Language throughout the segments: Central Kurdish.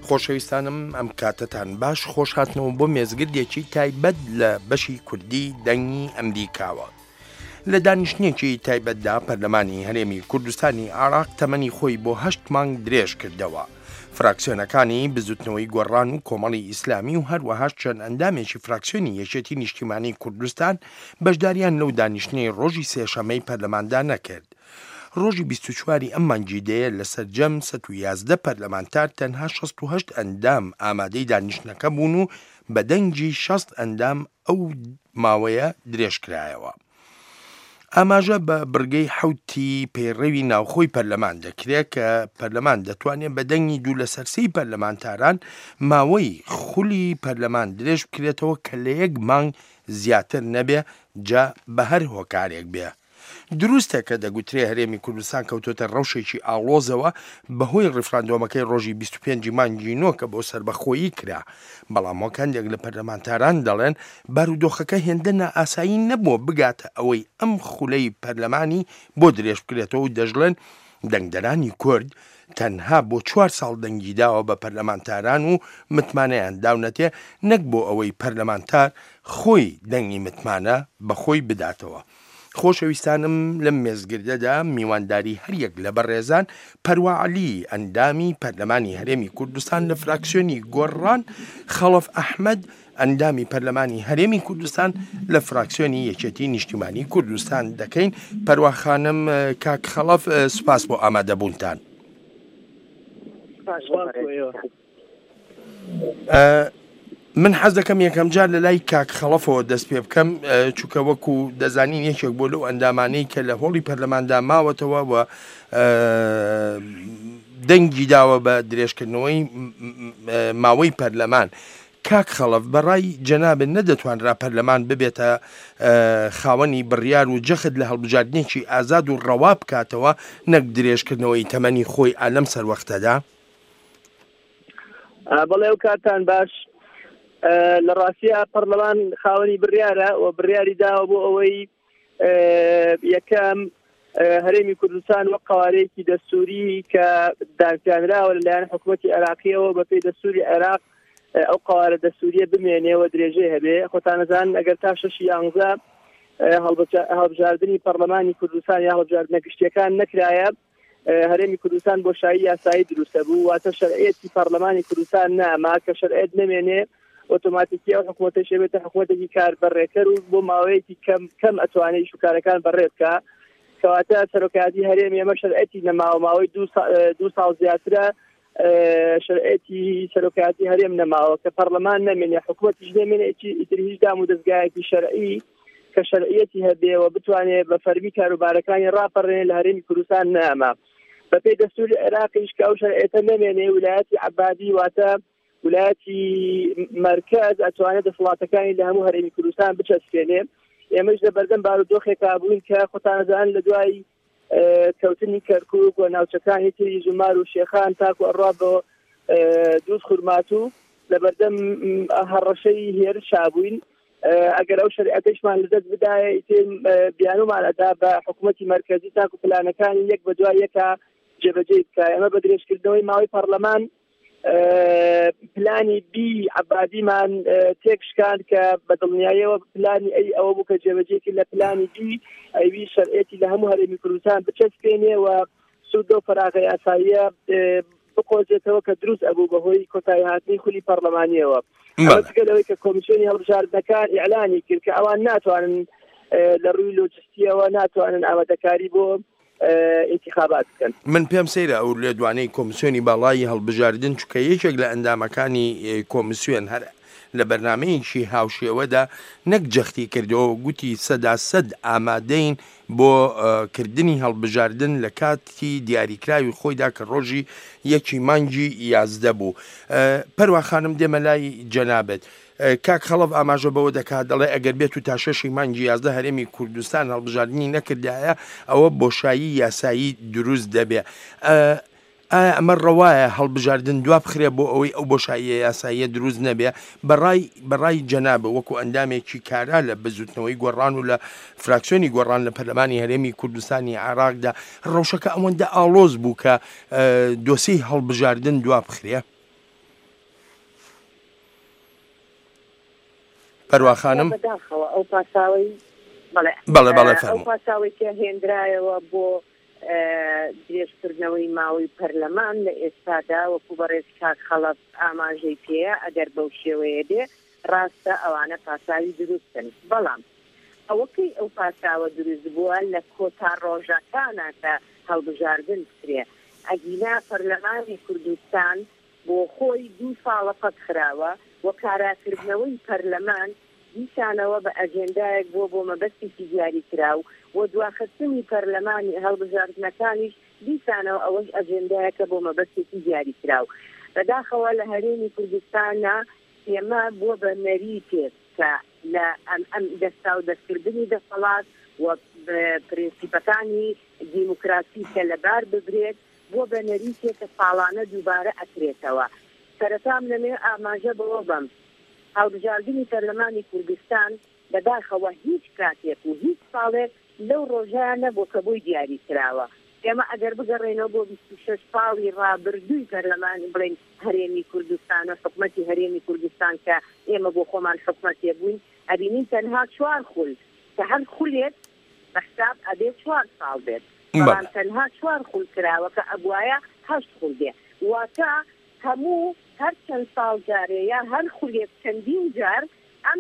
خۆشەویستانم ئەم کاتتان باش خۆش هاتنەوە بۆ مێزگردێکی تایبەت لە بەشی کوردی دەنگی ئەمریکاوە. لە دانیشتنێکی تایبەتدا پەرلەمانی هەرێمی کوردستانی عێراق تەمەنی خۆی بۆ 8 مانگ درێژ کردەوە. فراکسیۆنەکانی بزوتنەوەی گۆڕان و کۆمەڵی ئیسلامی و هەروەها چەند ئەندامێکی فراکسیۆنی یەکێتی نیشتیمانی کوردستان بەشداریان لەو دانیشتنەی ڕۆژی سێشەمەی پەرلەماندا نەکرد. ڕۆژی 24 ئەم مانگیدەیە لەسەر جەم 111 پەرلەمانتار تەنها 68 ئەندام ئامادەی دانیشتنەکە بوون و بە دەنگی 60 ئەندام ئەو ماوەیە درێژکرایەوە. ئاماژە بە بڕگەی حوتی پەیڕەوی ناوخۆی پەرلەمان دەکرێت کە پەرلەمان دەتوانێت بە دەنگی 2 لە سەرسەی پەرلەمانتاران ماوەی خولی پەرلەمان درێژ بکرێتەوە کە لە 1 مانگ زیاتر نەبێ جا بە هەر هۆکارێک بێ. دروستە کە دەگوترێ هەرێمی کوردستان کەوتۆتە ڕەوشێکی ئاڵۆزەوە بەهۆی ڕیفراندۆمەکەی ڕۆژی 25 مانگی نۆ کە بۆ سەربەخۆیی کرا، بەڵام هەندێک لە پەرلەمانتاران دەڵێن بارودۆخەکە هێندە نائاسایی نەبووە بگاتە ئەوەی ئەم خولەی پەرلەمانی بۆ درێژ بکرێتەوە و دەژڵێن دەنگدەرانی کورد تەنها بۆ 4 ساڵ دەنگی داوە بە پەرلەمانتاران و متمانەیان داونەتێ نەک بۆ ئەوەی پەرلەمانتار خۆی دەنگی متمانە بەخۆی بداتەوە. خۆشەویستانم لەم مێزگردەدا میوانداری هەریەک لە بەڕێزان پەروا عەلی ئەندامی پەرلەمانی هەرێمی کوردستان لە فراکسیۆنی گۆڕان، خەڵەف ئەحمەد ئەندامی پەرلەمانی هەرێمی کوردستان لە فراکسیۆنی یەکێتی نیشتیمانی کوردستان دەکەین. پەروا خانم کاک خەڵەف سوپاس بۆ ئامادەبوونتان. من حەز دەکەم یەکەم جار لە لای کاک خەڵەفەوە دەست پێ بکەم چووکە وەکو دەزانین یەکێک بۆ لەو ئەندامانەی کە لە هۆڵی پەرلەماندا ماوەتەوە و دەنگی داوە بە درێژکردنەوەی ماوەی پەرلەمان. کاک خەڵەف بەڕای جەنابن نەدەتوانرا پەرلەمان ببێتە خاوەنی بڕیار و جەخت لە هەڵبژاردنێکی ئازاد و ڕەوا بکاتەوە نەک درێژکردنەوەی تەمەنی خۆی ئالەم سەروەختەدا؟ بەڵێ و کاتان باش. لە ڕاستیە پەرلەمان خاوەنی بڕیارە و بڕیاری داوە بۆ ئەوەی یەکەم هەرێمی کوردستان وەک قوارەیەکی دەستووری کە دانپێنراوە لەلایەن حکوومەتی عێراقیەوە بە پێی دەستووری عێراق ئەو قوارە دەستووریە بمێنێەوە درێژەی هەبێ. خۆتان نەزان ئەگەر تا 6/11 هەڵبژاردننی پەرلەمانی کوردستان یا هەڵبژاردنە گشتیەکان نەکرایە، هەرێمی کوردستان بۆشایی یاسایی دروستە بوو، واتە شەرعیەتی پەرلەمانی کوردستان ناما کە شەرعیەت نەمێنێ ئۆتۆماتیکی ئەو حکوومەتە شێبێتە حکوومەتێکی کاربەڕێکەر و بۆ ماوەیەکی کەم ئەتوانێت شوکارەکان بەڕێ بکە، کەواتە سەرۆکایەتی هەرێمی ئێمە شەرعیەتی نەماوە، ماوەی 2 ساڵ زیاترە شەرعیەتی سەرۆکایەتی هەرێم نەماوە کە پەرلەمان نەمێنێ، حکوومەتیش نەمێنێ ئیتر هیچ دام و دەستگایەکی شەرعی کە شەرعیەتی هەبێەوە بتوانێت بە فەرمی کاروبارەکانی ڕاپەڕێنێ لە هەرێمی کوردستان ناما. بە پێی دەستووری عێراقیش کە ئەو شەرعیەتە نەمێنێ، ویلایەتی عەبادی واتە ویلایەتی مەرکەز ئەتوانێت دەسەڵاتەکانی لە هەموو هەرێمی کوردستان بچەسپێنێ. ئێمەش لە بەردەم بارودۆخێکا بووین کە خۆتان نەزانن لە دوای کەوتنی کەرکووک و ناوچەکانی تری ژمار و شێخان تاکو ئەڕوا بۆ دووس خورماتوو لە بەردەم هەڕەشەی هێرشا بووین. ئەگەر ئەو شەریعەتەشمان لەدەست بدایە ئیتر بیانومانەدا بە حکوومەتی مەرکەزی تاکو پلانەکانی یەک بە دوای یەکە جێبەجێ بکە. ئێمە بە درێژکردنەوەی ماوەی پەرلەمان پلانی بی عەبادیمان تێکشکاند کە بە دڵنیاییەوە پلانی ئەوە بوو کە جێبەجێکی لە پلانی بی ئەوی شەرعیەتی لە هەموو هەرێمی کوردستان بچەسپێنێ و سوود و فەراغە یاساییە بقۆزێتەوە کە دروست ئەبوو بەهۆی کۆتایی هاتنی خولی پەرلەمانیەوە. ئەوەی کە کۆمیسیۆنی هەڵبژاردنەکان ئیعلانی کرد کە ئەوان ناتوانن لە ڕووی لۆجستیەوە ناتوانن ئامادەکاری بۆ انتخابات بکەن. من پێم سەیرە ئەو لە دوانەی کۆمیسیۆنی باڵایی هەڵبژاردن چکە یەکێک لە ئەندامەکانی کۆمیسیۆن هەر لە بەرنامەیەکی هاوشێوەدا نەک جەختی کردەوە، گوتی 100% ئامادەین بۆ کردنی هەڵبژاردن لە کاتی دیاریکراوی خۆیدا کە ڕۆژی 1 مانگی 11 بوو. پەروا خانم دێمە لای جەنابەت. کاک خەڵەف ئاماژە بەوە دەکات دەڵێ ئەگەر بێت و تا 6 مانگی 11 هەرێمی کوردستان هەڵبژاردننی نەکردایە ئەوە بۆشایی یاسایی دروست دەبێ. ئایا ئەمە ڕەوایە هەڵبژاردن دوا بخرێ بۆ ئەوەی ئەو بۆشاییە یاساییە دروست نەبێ؟ بەڕای جەنابە وەکو ئەندامێکی کارا لە بزوتنەوەی گۆڕان و لە فراکسیۆنی گۆڕان لە پەرلەمانی هەرێمی کوردستانی عێراقدا ڕەوشەکە ئەوەندە ئاڵۆز بوو کە دۆسەی هەڵبژاردن دوا بخرێ؟ پەروەخانم بەداخەوە ئەو پاساوی بەڵێ ئەو پاساوی کە هێنرایەوە بۆ درێژکردنەوەی ماوەی پەرلەمان لە ئێستادا وەکو بەڕێز کاک خەڵەت ئاماژەی پێەیە ئەگەر بەو شێوەیە دێ ڕاستە ئەوانە پاساوی دروستن بەڵام ئەوەکەی ئەو پاساوە دروست بووە لە کۆتا ڕۆژەکانە کە هەڵبژاردن کرێ ئەگینا پەرلەمانی کوردستان بۆ خۆی 2 ساڵە پەت خراوە و کاراکردنەوەی پەرلەمان دیسانەوە بە ئەجێندایەک بۆ مەبەستێکی دیاری کراو و دواخستنی پەرلەمانی هەڵبژاردنەکانیش دیسانەوە ئەوەش ئەجێندایەکە بۆ مەبەستێکی دیاری کراو بەداخەوە لە هەرێمی کوردستانە ئێمە بووە بە نەریتێک کە لە ئەم دەستا و دەستکردنی دەسەڵات و پرینسیپەکانی دیموکراسی کە لەبار ببرێت بووە بە نەریتێک کە ساڵانە دووبارە ئەکرێتەوە سەرەتام لەمێ ئاماژە بەوە بم هەڵبژاردنی پەرلەمانی کوردستان بەداخەوە هیچ کاتێک و هیچ ساڵێک لەو ڕۆژانە بۆ کە بۆی دیاری کراوە ئێمە ئەگەر بگەڕێنەوە بۆ 26 ساڵی ڕابردووی پەرلەمانی بڵێن هەرێمی کوردستانە حکومەتی هەرێمی کوردستان کە ئێمە بۆ خۆمان حکومەتێ بووین ئەبینین تەنها 4 خول کە هەر خولێت بە حساب ئەبێ 4 ساڵ بێت بەڵام تەنها 4 خول کراوە کە ئەبوایە 8 خول بێ واتە هەموو هەر چەند ساڵ جارێ یا هەر خولێک چەندین جار ئەم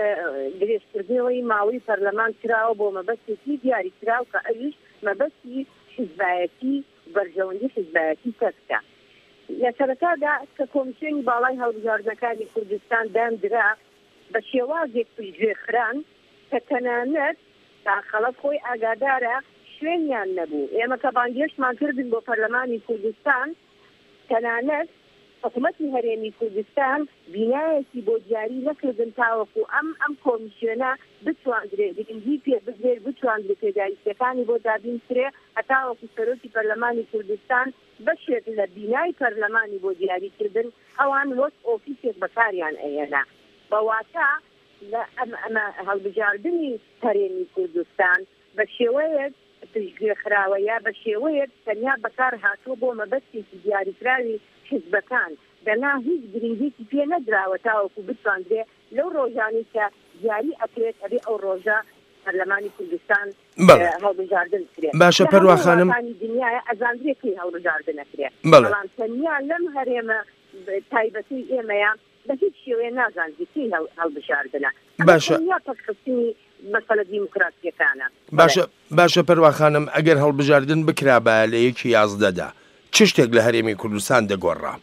درێژکردنەوەی ماوەی پەرلەمان کراوە بۆ مەبەستێکی دیاری کراو کە ئەویش مەبەستی حیزبایەتی بەرژەوەندی حیزبایەتی تەکتە لە سەرەتادا کە کۆمیسیۆنی باڵای هەڵبژاردنەکانی کوردستان دامدرا بە شێوازێک پشتگوێخران کە تەنانەت داخەڵەت خۆی ئاگادارە شوێنیان نەبوو ئێمە کە بانگێشتمان کردن بۆ پەرلەمانی کوردستان تەنانەت حکومەتی هەرێمی کوردستان بینایەکی بۆ دیاری نەکردن تاوەکو ئەم کۆمیسیۆنە بتوانرێت گرنگی پێ بگرێت بتوانرێت پێداویستەکانی بۆ دابینکرێ هەتاوەکو سەرۆکی پەرلەمانی کوردستان بەشێک لە بینای پەرلەمانی بۆ دیاریکردن ئەوان وەک ئۆفیسێک بەکاریان ئەهێنا بەواتە لە ئەمە هەڵبژاردننی هەرێمی کوردستان بە شێوەیەک پشتگوێخراوە یا بە شێوەیەک تەنیا بەکار هاتووە بۆ مەبەستێکی دیاریکراوی حیزبەکان دەنا هیچ گرنگێکی پێ نەدراوە تاوەکو بتوانرێ لەو ڕۆژانی کە دیاری ئەکرێت ئەبێ ئەو ڕۆژە پەرلەمانی کوردستان هەڵبژاردن کرێت باشە پەروەخانم دنیاە ئەزاندرێکی هەڵبژاردن نەکرێت بەڵام تەنیا لەم هەرێمە تایبەتی ئێمەیە بە هیچ شێوەیە نازانجیتی هەڵبژاردنە باشە یا پەکخستنی مەسەلە دیموکراسیەکانە باشە پەروەخانم ئەگەر هەڵبژاردن بکرا بە لە 1/11 چ شتێک لە هەرێمی کوردستان دەگۆڕا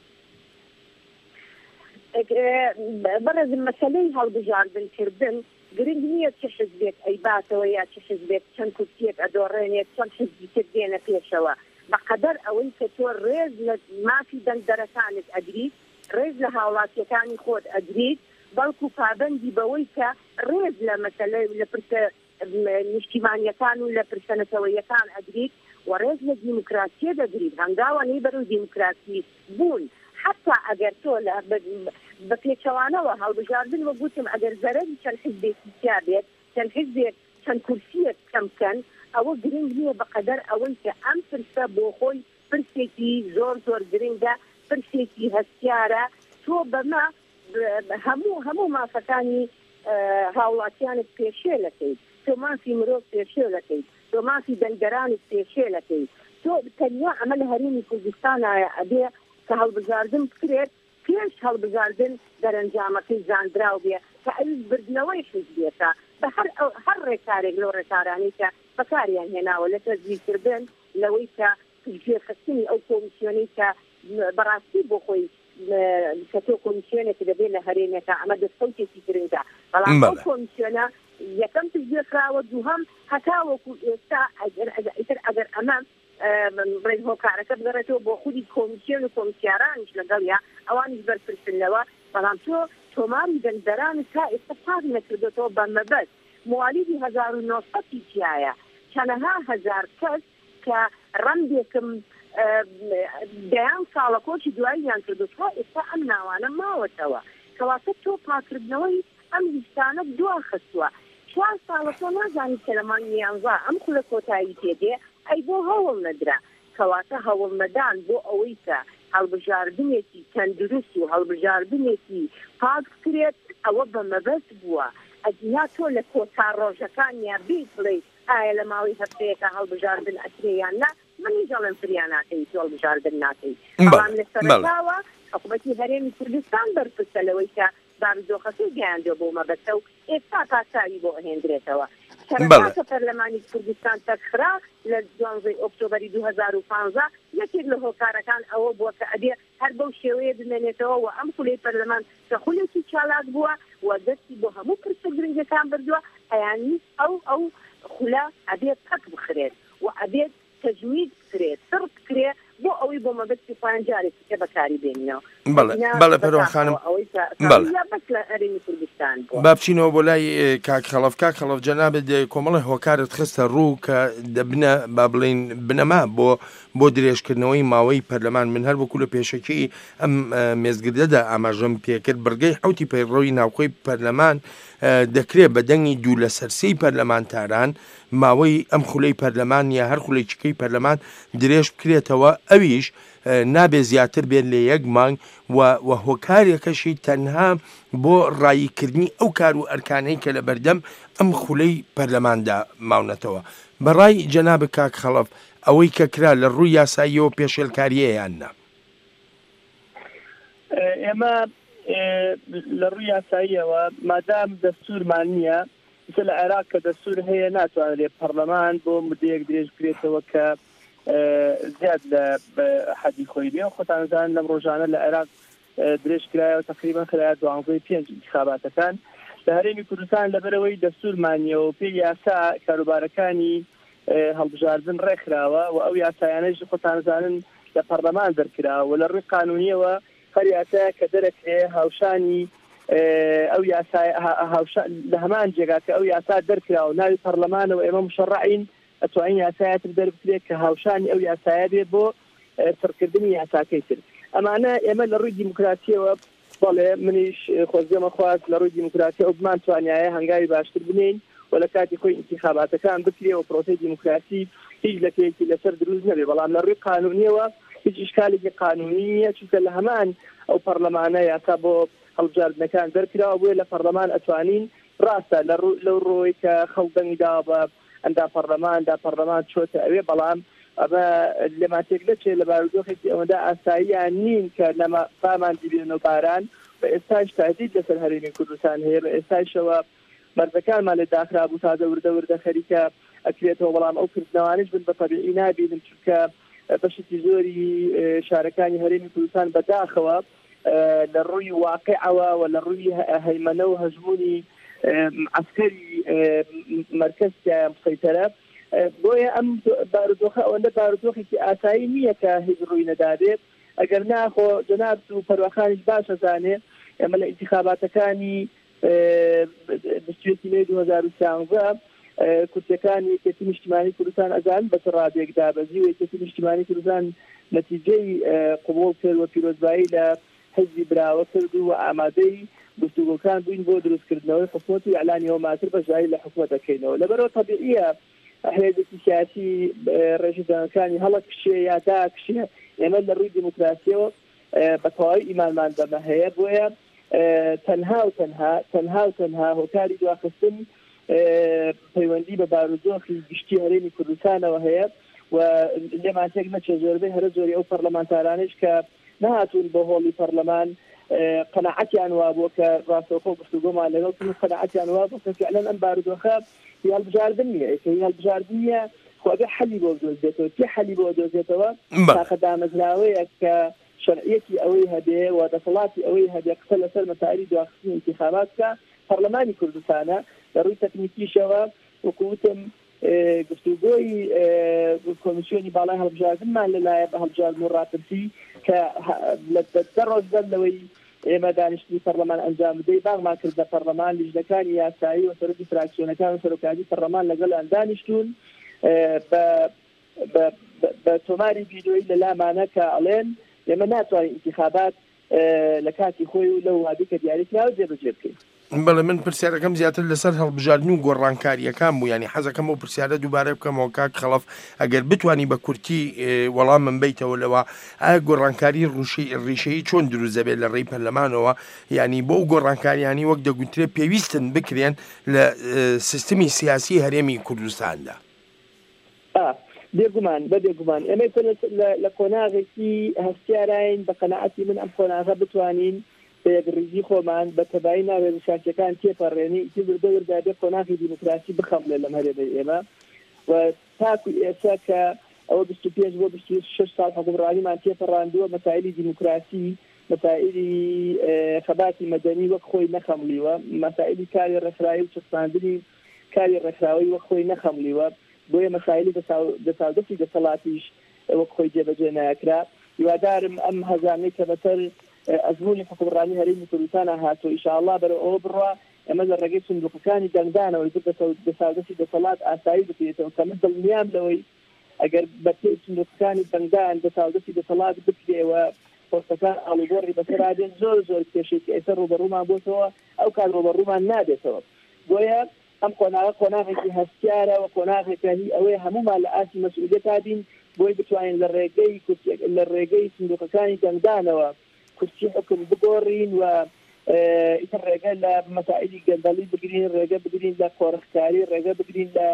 بەڕێز مەسەلەی هەڵبژاردنکردن گرنگ نییە چه حزبێک ئەیباتەوە یا چه حزبێک چەند کورسیەک ئەدۆڕێنێت چەند حزبی تر دێنە پێشەوە بەقەدەر ئەوەی کە تۆ ڕێز لە مافی دەنگدەرەکانت ئەگریت ڕێز لە هاوڵاتیەکانی خۆت ئەگریت بەڵکو پابەندی بەوەی کە ڕێز لە مەسەلەی لە پرسە نیشتیمانیەکان و لە پرسەنەتەوەیەکان ئەگریت و ڕێز لە دیموکراسی دەگریت هەنگاوانەی بەرەو دیموکراسی بوون حتا ئەگەر تۆ لە بە پێچەوانەوە هەڵبژاردن وە گوتم ئەگەر زەرەری چەند حزبێکی تیا بێت چەند حزبێک چەند کورسیەک کەمکەن ئەوە گرنگ نییە بەقەدەر ئەوەی کە ئەم پرسە بۆ خۆی پرسێکی زۆر گرنگە پرسێکی هەستیارە تۆ بەمە هەموو مافەکانی هاوڵاتیانت پێشێ لەکەیت تۆ مافی مرۆڤ پێشێ لەکەیت تۆ مافی دەنگدەرانت پێشێ لەکەیت تۆ تەنیا ئەمە لە هەرێمی کوردستانایە ئەبێ کە هەڵبژاردن بکرێت پێش هەڵبژاردن دەرەنجامەکەی زاندراو بێ کە ئەویش بردنەوەی حزبێتە بە هەر ڕێکارێک لەو ڕێکارانەی کە بەکاریان هێناوە لە تەزویرکردن لەوەی کە پشتگوێخستنی ئەو کۆمیسیۆنەی کە بەڕاستی بۆ خۆی کە تۆ کۆمیسیۆنێکی دەبێت لە هەرێمێکە ئەمە دەستکەوتێکی گرنگە بەڵام ئەو کۆمیسیۆنە یەکەم پشتگوێخراوە دووهەم هەتاوەکو ئێستا ئەگەر ئەمە بڵێن هۆکارەکە بگەڕێتەوە بۆ خودی کۆمیسیۆن و کۆمیسیارانیش لەگەڵیا ئەوانیش بەرپرسنەوە بەڵام تۆ تۆماری دەنگدەران تا ئێستا پاک نەکردێتەوە بە مەبەست موالیدی 1970 تایە چەندەها هەزار کەس کە ڕەندێکم دەیان ساڵە کۆچی دواییان کردو تا ئێستا ئەم ناوانە ماوەتەوە کەواتە تۆ پاکردنەوەی ئەم لیستانە دواخستووە 4 ساڵە تۆ نازانی کەلەمان نیانزا ئەم خولە کۆتایی تێدێ ئەی بۆ هەوڵ نەدرا کەواتە هەوڵ نەدان بۆ ئەوەی کە هەڵبژاردنێکی تەندروست و هەڵبژاردنێکی پاک کرێت ئەوە بە مەبەست بووە ئەجنا تۆ لە کۆتا ڕۆژەکانیا بیڵێ ئایا لە ماوەی هەفتەیەکە هەڵبژاردن ئەکرێیان نا منی جەڵم فریان ناکەی تۆ هەڵبژاردن ناکەی بەڵام لە سەرەتاوە حکوومەتی هەرێمی کوردستان بەرپرسە لەوەی کە بارودۆخەکەی گەیاندووە بۆ مەبەستە و ئێستا پاساوی بۆ ئەهێنرێتەوە سەرەتا پەرلەمانی کوردستان تەکخرا لە 12 ئۆکتۆبەری 2015 یەکێک لە هۆکارەکان ئەوە بووە کە ئەبێ هەر بەو شێوەیە بمێنێتەوە و ئەم خولەی پەرلەمان کە خولێکی چالاک بووە و دەستی بۆ هەموو پرسە گرنگەکان بردووە ئەیانی ئەو خولا ئەبێت پەک بخرێت و ئەبێت تەجوید بکرێت سڕ بکرێت بۆ ئەوەی بۆ مەبەستی خۆیان جارێکی کە بەکاری بێنینەوە بەڵێ پەروان خانم با بچینەوە بۆ لای کاک خەڵەف جەنابێت کۆمەڵی هۆکارت خستە ڕوو کە دەبنە با بڵێن بنەما بۆ درێژکردنەوەی ماوەی پەرلەمان من هەر وەکو لە پێشەکی ئەم مێزگردەدا ئاماژەم پێکرد بڕگەی حوتی پەیڕۆی ناوخۆی پەرلەمان دەکرێت بە دەنگی دوو لە سەرسەی پەرلەمانتاران ماوەی ئەم خولەی پەرلەمان یا هەر خولەیچکەی پەرلەمان درێژ بکرێتەوە ئەویش نابێ زیاتر بێت لە 1 مانگ و هۆکارێکەشی تەنها بۆ ڕاییکردنی ئەو کار و ئەرکانەی کە لە بەردەم ئەم خولەی پەرلەماندا ماونەتەوە بەڕای جەناب کاک خەڵەف ئەوەی کە کرا لە ڕووی یاساییەوە پێشێلکاریە یاننا ئێمە لە ڕووی یاساییەوە مادام دەستورمان نییە مثل لە عێراق کە دەستور هەیە ناتوانێت پەرلەمان بۆ مدەیەک درێژ بکرێتەوە کە زیاد لە حەدی خۆی بێ خۆتانزان لەم ڕۆژانە لە عێراق درێژ کرایەوە تقریبا خلال 12 انتخاباتەکان لە هەرێمی کوردستان لەبەرەوەی دەستورمانیەوە پێی یاسا کاروبارەکانی هەڵبژاردن ڕێکخراوە و ئەو یاسایانەش خۆتانزانن لە پەرلەمان دەرکراوە لە ڕووی قانونیەوە هەر یاسا کە دەرەکرێ هاوشانی ئەو یاسا لە هەمان جێگا کە ئەو یاسا دەرکراوە ناوی پەرلەمانەوە ئێمە مشەڕعین ئەتوانین یاسایەتر دەربکرێت کە هاوشانی ئەو یاسایە بێت بۆ سەرکردنی یاساکەی تر ئەمانە ئێمە لە ڕووی دیموکراسیەوە بەڵێ منیش خۆزگەمە خواست لە ڕووی دیموکراسی ئەو بمان توانایە هەنگاوی باشتر بنین و لە کاتی خۆی انتخاباتەکان بکرێ و پرۆسەی دیموکراسی هیچ لەکەیەکی لەسەر دروست نەبێ بەڵام لە ڕووی قانونیەوە هیچ ئیشکالێکی قانونی نیە چونکە لە هەمان ئەو پەرلەمانە یاسا بۆ هەڵبژاردنەکان دەرکراوە بووە لە پەرلەمان ئەتوانین ڕاستە لەو ڕۆی کە خەڵدەنگی داوە بە ئەندا پەرلەمان چۆتە ئەوێ بەڵام ئەمە لێماتێک دەچێت لە بارودۆخێکی ئەوەدا ئاساییان نین کە لەمە بامان دیبێنەوە باران بە ئێستاش تهدید لەسەر هەرێمی کوردستان هەیە بە ئێستاشەوە مەرزەکانمان لێ داخرا بوو تازە وردە خەریکە ئەکرێتەوە بەڵام ئەو کردنەوانش بن بە تەبیعی نابینن چونکە بەشێکی زۆری شارەکانی هەرێمی کوردستان بەداخەوە لە ڕووی واقعەوە و لە ڕووی هەیمەنە و هەژمونی عسکەری مرکزکە مسەیتەرە بۆیە ئەم بارودۆخە ئەوەندە بارودۆخێکی ئاسایی نییە کە هیچ ڕووی نەدادێت ئەگەر ناخۆ جەناب و پەروەخانیش باشە زانێ ئێمە لە ئینتیخاباتەکانی 20 مێ 2013 کورسەکانی یەکێتی نیشتیمانی کوردستان ئەزان بە ڕادێک دابەزی و یەکێتی نیشتیمانی کوردستان نەتیجەی قبول کرد و پیرۆزبایی لە حزبی براوە کرد و ئامادەی گفتوگۆکان بووین بۆ دروستکردنەوەی حکوومەت و ئەعلانیەوە ماتر بەژایی لە حکوومەت دەکەینەوە لەبەرەوە تەبیعیە حێزێکی سیاسی ڕێژەدانەکانی هەڵەکشێ یا داکشێ ئێمە لە ڕووی دیموکراسیەوە بە تەواوی ئیمانمان بەمە هەیە بۆیە تەنها هۆکاری دواخستن پەیوەندی بە بارودۆخی گشتی هەرێمی کوردستانەوە هەیە و لێمان تێک نەچێ زۆربەی هەرە زۆری ئەو پەرلەمانتارانش کە نهاتون بۆ هۆڵی پەرلەمان قەناعەتیان وا بووە کە ڕاستەوخۆ گفتوگۆمان لەگەڵ قەناعەتیان وا بووە کە فعلاً ئەم بارودۆخە هەڵبژاردن نییە هەڵبژاردن نییە خۆ ئەبێ حەلی بۆ بدۆزێتەوە کێ حەلی بۆ دۆزێتەوە تاقە دامەزراوەیە کە شەرعیەتی ئەوەی هەبێ و دەسەڵاتی ئەوەی هەبێ قسە لەسەر مەسائلی دواخستنی انتخابات کە پەرلەمانی کوردستانە لە ڕووی تەکنیکیشەوە وەکوتم گفتوگۆی کۆمیسیۆنی باڵای هەڵبژاردنمان لەلایە بە هەڵبژاردن و ڕاپرسی کە لە ڕۆژ لەوەی ئێمە دانیشتنی پەرلەمان ئەنجام بدەی باغمان کرد لە پەرلەمان لیژنەکانی یاسایی و سەرۆکی فراکسیۆنەکان و سەرۆکاتی پەرلەمان لەگەڵیان دانیشتون بە تۆماری ڤیدیۆیی لە لامانە کە ئەڵێن ئێمە ناتوانین انتخابات لە کاتی خۆی و لەو وادی کە دیاریکراوە جێبەجێ بکەین بەڵێ من پرسیارەکەم زیاتر لەسەر هەڵبژاردن و گۆڕانکاریەکان بوو، ینی حەزەکەم بۆ پرسیارە دووبارە بکەمەوە کاک خەڵەف ئەگەر بتوانی بە کورتی وەڵام من بیتەوە لەوە ئایا گۆڕانکاری ڕیشەیی چۆن دروست دەبێت لە ڕێی پەرلەمانەوە، ینی بۆ گۆڕانکاریانی وەک دەگوترێ پێویستن بکرێن لە سیستمی سیاسی هەرێمی کوردستاندا. بێگومان بەبێگومان ئەمە لە کۆناغێکی هەستیاراین بە قەناعەتی من ئەم کۆناغە بتوانین بە یەکڕیزی خۆمان بە تەبایی ناوێ شارچەکان تێپەڕێنی ئیتردەوردا بێ کۆناغی دیموکراسی بخەملێ لەم هەرێمەی ئێمە و تاکو ئێستا کە ئەوە 25 بۆ 26 ساڵ حکومڕانیمان تێپەڕاندووە مەسائلی دیموکراسی مەسائلی خەباتی مەدەنی وەک خۆی نەخەملیوە، مەسائلی کاری ڕێکخراوی و چەسپاندنی کاری ڕێکخراوی وەک خۆی نەخەملیوە، بۆیە مەسائلی دەسەڵاتی دەسەڵاتیش وەک خۆی جێبەجێ ناکرا. هیوادارم ئەم هەزانەی کە بەسەر ئەزمموی حکومڕانی هەرێمی کوردستانە هاتۆ ئینشاءالله بەرەو ئەوە بڕوا ئەمە لە ڕێگەی سندوقەکانی دەنگدانەوەی دەسەڵاتی دەسەڵات ئاسایی بکرێتەوە کە من دڵنیام لەوەی ئەگەر بەپێی سندوقەکانی دەنگدان دەسەڵاتی دەسەڵات بکرێەوە پۆستەکان ئاڵوگۆڕی بەسەرادێن زۆر کێشێکی ئێستا ڕوبەڕوومان بۆتەوە ئەو کار ڕوبەڕوومان نادێتەوە. بۆیە ئەم قۆناغێکی هەستیارە و قۆناغێکە هی ئەوەی هەمومان لە ئاسی مەسئولیەتا بین بۆی بتوانین لە ڕێگەی سندوقەکانی دەنگدانەوە کورسی حکم بگۆڕین و ئیتر ڕێگە لە مەسائلی گەندەڵی بگرین، ڕێگە بگرین لە قۆڕخکاری، ڕێگە بگرین لە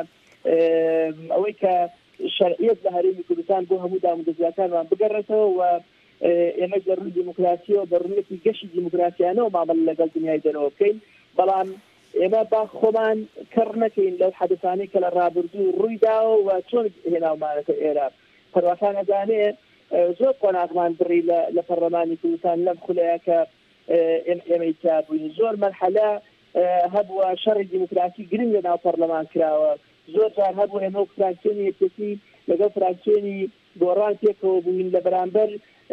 ئەوەی کە شەرعیەت لە هەرێمی کوردستان بۆ هەموو دامودەزیاکانمان بگەڕێتەوە و ئێمە لە ڕووی دیموکراسیەوە بە ڕوونەتی گەشتی دیموکراسیانەوە مامەڵ لەگەڵ دنیای دەرەوە بکەین، بەڵام ئێمە با خۆمان کڕ نەکەین لەو حەدەثانەی کە لە ڕابردوو ڕوویداوە و چۆن هێناومانەکە ئێرە پەروەخان ئەزانێ زۆر قۆناغمان بڕی لە پەرلەمانی کوردستان لەم خولەیە کە ئێمەی تابووین، زۆر مەرحەلە هەبووە شەڕی دیموکراسی گرنگ لە ناو پەرلەمان کراوە، زۆر جار هەبوو ئێمە و فراکسیۆنی یەکێتی لەگەڵ فراکسیۆنی گۆڕان تێکەوە بووین لە بەرامبەر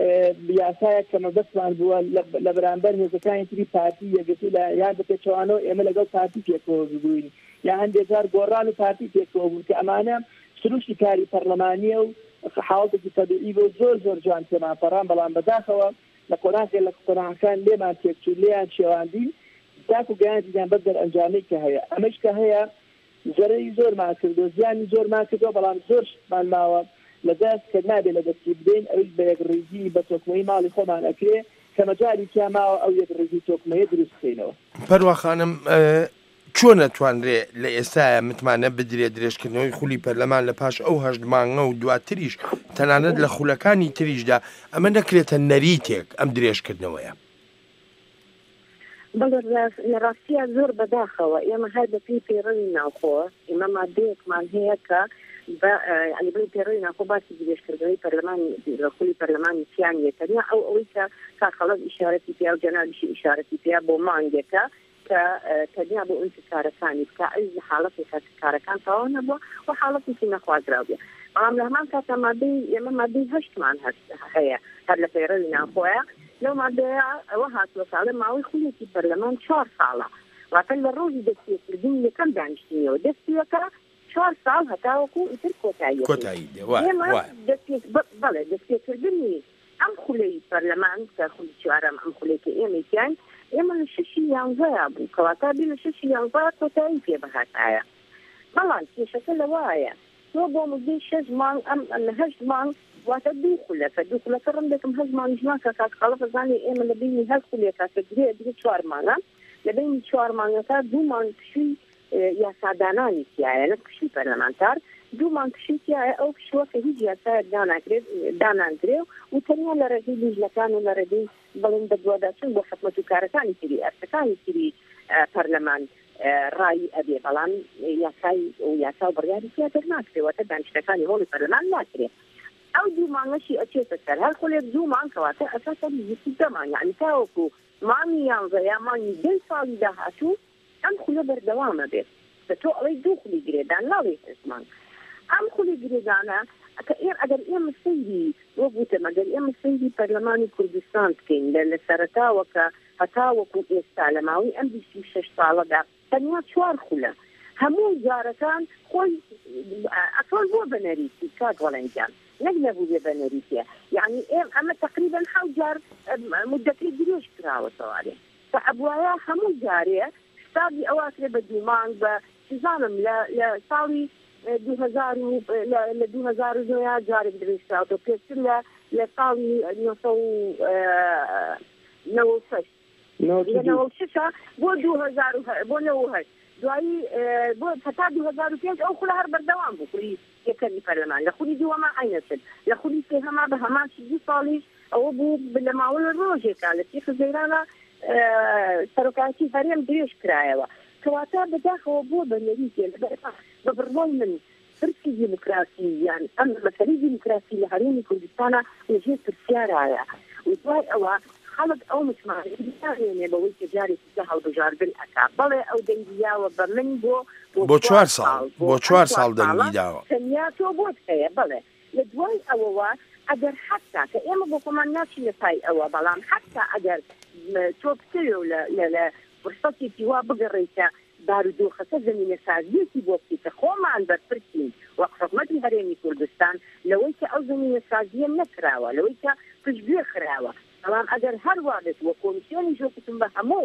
یاسایە کە مەبەستمان بووە لە بەرامبەر هێزەکانی تری پارتی یەکێتی لە یان بپێچەوانەوە ئێمە لەگەڵ پارتی پێکەوە بووین، یا هەندێک جار گۆڕان و پارتی پێکەوە بوون کە ئەمانە سروشتی کاری پەرلەمانیە و حاڵەتێکی تەبیعی بۆ زۆر جوان تێمان پەڕان، بەڵام بەداخەوە لە قۆناغەکان لێمان تێکچوو لێیان شێواندی تاکو گەیاندیان بەر دەرئەنجامەی کە هەیە. ئەمەش کە هەیە زەرەری زۆرمان کردو، زیانی زۆرمان کردەوە، بەڵام زۆر شتمان ماوە لەدەست کە نابێت لە دەستی بدەین ئەوش بە یەکڕێزی بە تۆکمەی ماڵی خۆمان ئەکرێ کە مەجاری تیا ماوە ئەو یەکڕێزی تۆکمەیە دروست بکەینەوە. پەروە خانم چۆن نەتوانرێ لە ئێستاە متمانە بدرێت درێژکردنەوەی خولی پەرلەمان لە پاش ئەو هەشت مانگە و دواتریش تەنانەت لە خولەکانی تریشدا ئەمە نەکرێتە نەریتێک ئەم درێژکردنەوەیە؟ بەڵێ لە ڕاستیە زۆر بەداخەوە ئێمە هەر بە پێی پەیڕەوی ناوخۆ ئێمە مادەیەکمان هەیە کە بڵی پەیڕەوی ناوخۆ باسی درێژکردنەوەی پەرلەمانی خولی پەرلەمانی سیانیەتەنیا ئەوەی کە کاخەڵەت ئیشارەتی پیا و جەنابیشی ئیشارەتی پیا بۆ مانگێکە کە تەنیا بۆ انتقارەکانی بکە ئەی حاڵەتی کارەکان تەواو نەبووە و حاڵەتێکی نەخوازراو بێ، بەڵام لە هەمان کاتە ئێمە مادەی هەشتمان هەیە هەر لە پەیڕەوی ناوخۆیە. لەو مادەیە ئەوە هاتووە ساڵە ماوەی خولێکی پەرلەمان 4 ساڵە، واتە لە ڕۆژی دەستپێکردنی یەکەم دانیشتنیەوە دەستپێکە 4 ساڵ هەتاوەکو ئیتر کۆتایی بەڵێ دەستپێکردنی ئەم خولەی پەرلەمان کە خولی چوارەم ئەم خولێکی ئێمەیان ئێمە لە 6/11 بوو کەواتە بێ لە 6/11 کۆتایی پێ بەهاتایە، بەڵام کێشەکە لەوایە تۆ بۆ مدەی 6 مانگ ئەم 8 مانگ واتە دوو خولەکە ڕم دەکەم 8 مانگژمان کە کات خەڵق زانێ ئێمە لە بینی هەر خولێکە کە درێ 4 مانگە لە بینی 4 مانگەکە 2 مانگ کشی یاسادانانی تایە لە کشی پەرلەمانتار 2 مانگ کشی تایە ئەو کشوە کە هیچ یاسایەک دانانکرێ و تەنیا لە ڕێگەی لیژنەکان و لە ڕێگەی بەڵێن بەدواداچون بۆ خزمەت و کارەکانی تری ئەرچەکانی تری پەرلەمان ڕایی ئەبێ، بەڵام یاسا و بڕیاری تیا دەرناکرێتە دانیشتەکانی هۆڵی پەرلەمان ناکرێت. ئەو 2 مانگەشی ئەچێتە سەر هەر خولێک 2 مانگ کەواتە ئەساسا دەمان یعنی تاوەکو مانگی 11 یا مانگی 10 ساڵی داهاتوو ئەم خولە بەردەوامە بێت کە تۆ ئەڵەی 2 خولی گرێدان ناڵێ ئەسمان ئەم خولی گرێدانە ئەگەر ئێمە سەیری وەگوتم ئەگەر ئێمە سەیری پەرلەمانی کوردستان بکەین لە سەرەتاوە کە هەتاوەکو ئێستا لە ماوەی ئەم 26 ساڵەدا تەنیا 4 خولە هەموو جارەکان خۆی ئەکۆن بۆ بەنەریتی کات وەڵەنجان نەک نەبوو بێ بەنەریتیە، یعنی ئەمە تقریبا 7 جار مدەکەی درێژ کراوە سەوارێ کە ئەبوایە هەموو جارێ حسابی ئەواترێ بە دوومانگ بە سزانم لە ساڵی 2009 جارێک درێژراوە پێشتر لە ساڵی 1996 بۆ 2008 دوایی بۆ هەتا 2005 ئەو خولە هەر بەردەوام بوو خولی یەکەمی پەرلەمان لە خولی دووەما عینەچن لە خولی سێهەما بە هەمان دو ساڵیش ئەوە بوو لە ماوەڵە ڕۆژێکا لە تیخ زەیرانە سەرۆکاتی هەرێم درێژ کرایەوە کەواتە بەداخەوە بۆ بەنەریکێ بە بڕمۆی من پرسی دیموکراسی یان ئەم مەسەلەی دیموکراسی لە هەرێمی کوردستانە وەژێ پرسیارایە وزوای ئەوە خەڵک ئەو متمانێنێ بەوەی کە جارێکی هەڵبژاردن ئەکا بەڵێ ئەو دەنگیاوە بە من بۆ 4 ساڵ بۆ 4 ساڵ دەنگی داوە تەنیا تۆ بۆت هەیە بڵێ لە دوای ئەوەوە ئەگەر حتا کە ئێمە بۆ خۆمان ناچینە پای ئەوە بەڵام حتا ئەگەر تۆ بکەوێ لە فرسەتێکی وا بگەڕێیتە بارودۆخەکە زمینە سازیەکی بۆ بکەیتە خۆمان بەرپرسین وەک حکومەتی هەرێمی کوردستان لەوەی کە ئەو زمینە سازیە نەکراوە لەوەی کە پشتگوێ خراوە بەڵام ئەگەر هەر وادت وە کۆمیسیۆنی ژۆکتم بە هەموو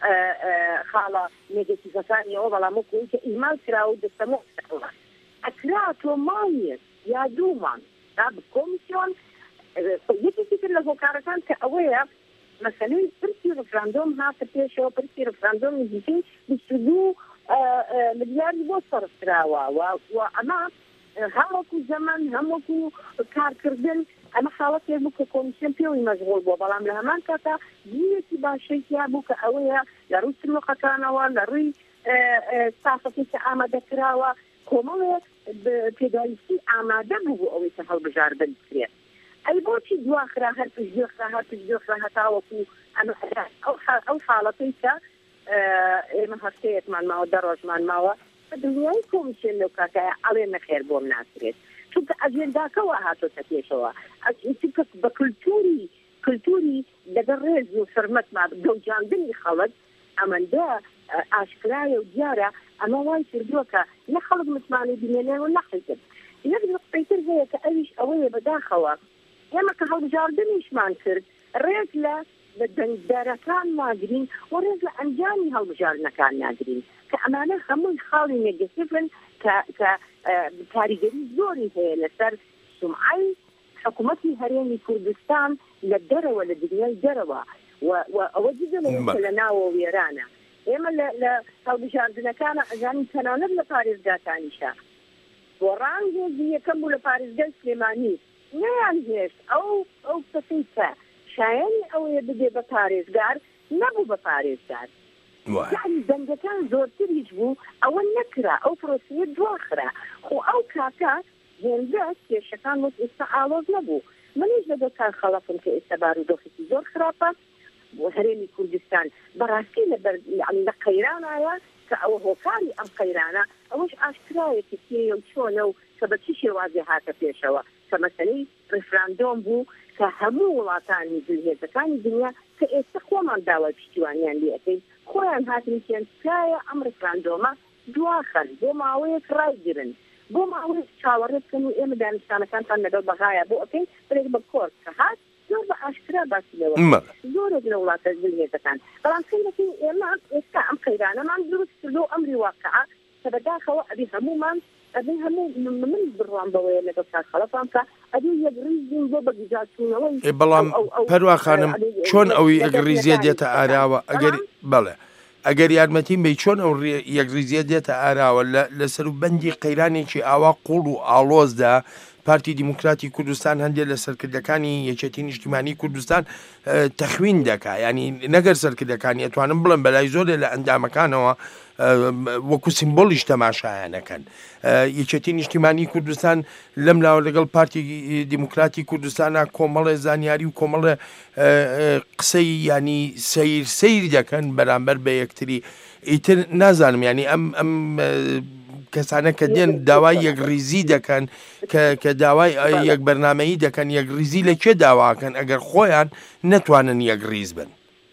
خاڵە نێگەتیڤەکانی ئەوە بەڵام وەکوی کە ئیمال کراوە دەستەمە ئەکرا تۆ مانیە یا دوومان تا کۆمیسیۆن یەکێکی تر لە هۆکارەکان کە ئەوەیە مەسەلەی پرسی ڕفراندۆم هاتە پێشەوە پرسی ڕفراندۆمی دیکەی 22 ملیاردی بۆ سەرفراوە و ئەمە هەموەکو زەمان هەموەکو کارکردن ئەمە خاڵەتێک بوو کە کۆمیسیۆن پێوەی مەشغوڵ بووە بەڵام لە هەمان کاتا گیرێکی باشەیەکیا بوو کە ئەوەیە لە ڕووی سلوقەکانەوە لە ڕووی سافەتی کە ئامادەکراوە کۆمەڵێک پێداویستی ئامادە بوو ئەوەی کە هەڵبژاردن بکرێت ئەی بۆچی دواخرا هەر پشتگوێخرا هەتاوەکو ئەو حاڵەتەی کە ئێمە هەفتەیەکمان ماوە دە ڕۆژمان ماوە بە دنیای کۆمیسیۆن لەو کاتایە ئەڵێ نەخێر بۆم ناسرێت چونکە ئەجێنداکەوە هاتۆتە پێشەوە چونکە بە کللتوری لەگەڵ ڕێز و سەرمەتما دەوجاندنی خەڵک ئەمەندە ئاشکرایە و دیارە ئەمە وای کردووە کە نە خەڵک متمانەی بینێنێ و نەخیتر یەک نقطەیتر هەیە کە ئەویش ئەوەیە بەداخەوە ئێمە کە هەڵبژاردنیشمان کرد ڕێز لە دەنگدارەکان ناگرین و ڕێز لە ئەنجامی هەڵبژاردنەکان ناگرین کە ئەمانە هەمووی خاڵی نێگەتیڤن کە کاریگەری زۆری هەیە لەسەر سومعەی حکوومەتی هەرێمی کوردستان لە دەرەوە لە دنیای دەرەوە و ئەوە دیدەمەوە لە ناوە وێرانە ئێمە لە هەڵبژاردنەکانە ئەزانین تەنانەت لە پارێزگاکانیشە بۆ ڕانگێزی یەکەم بوو لە پارێزگای سلێمانی نەیان هێشت ئەو کەسەی کە شایەنی ئەوەیە بدێ بە پارێزگار نەبوو بە پارێزگار یعنی دەنگەکان زۆرتر هیچ بوو ئەوە نەکرا ئەو پرۆسیە دواخرا خۆ ئەو کاکە هێندە کێشەکان وەک ئێستا ئاڵۆز نەبوو منیش لەگەڵ خەڵەتم کە ئێستا بارودۆخێکی زۆر خراپە بۆ هەرێمی کوردستان بەڕاستی لە قەیرانایە کە ئەوە هۆکاری ئەم قەیرانە ئەوەش ئاشکرایەکی تێیە و چۆنە و کە بە چی شێوازێ هاتە پێشەوە کە مەسەلەی ڕفراندۆم بوو کە هەموو وڵاتانی دڵهێزەکانی دنیا کە ئێستا خۆمان داوای پشتیوانیان لێ ئەکەین خۆیان هاتن کێنسکایە ئەم ڕفراندۆمە دواخەن بۆ ماوەیەک ڕایگرن بۆ ماوەیەک چاوەڕێت بکەن و ئێمە دانیشتانەکانتان لەگەڵ بەغایە بۆ ئەکەین برێک بە کۆرس کە هات زۆر بە ئاشکرا باسی لەوە زۆرێک لە وڵاتە دڵهێزەکان بەڵام خەیرەکەی ئێمە ئێستا ئەم قەیرانەمان دروست کردو ئەمری واقعە کە بەداخەوە ئەبی هەمومان ئەبێ هەموو من بڕوان بەوەیە لەگەڵ خەڵەتان کە ئەبێ یەک ڕیزین بۆ بەگیجارچوونەوەی بەڵام پەروە خانم چۆن ئەوی ئەگەڕیزیە دێتە ئاراوە ئەگەر بەڵێ ئەگەر یارمەتیم بێ چۆن ئەو یەکریزیە دێتە ئاراوە لە سەروبەندی قەیرانێکی ئاوا قوڵ و ئاڵۆزدا پارتی دیموکراتی کوردستان هەندێک لە سەرکردەکانی یەکێتی نیشتیمانی کوردستان تەخوین دەکا ینی نەگەر سەرکردەکانی ئەتوانم بڵم بەلای زۆرێ لە ئەندامەکانەوە وەکو سیمبۆلیش تەماشایانەکەن یەکێتی نیشتیمانی کوردستان لەم لاوە لەگەڵ پارتی دیموکراتی کوردستانە کۆمەڵێ زانیاری و کۆمەڵێ قسەی ینی سیر دەکەن بەرامبەر بە یەکتری ئیتر نازانم ینی ئەم کەسانە کە دێن داوای یەکریزی دەکەن کە داوای یەک بەرنامەیی دەکەن یەکریزی لە کێ داواکەن ئەگەر خۆیان نەتوانن یەکریز بن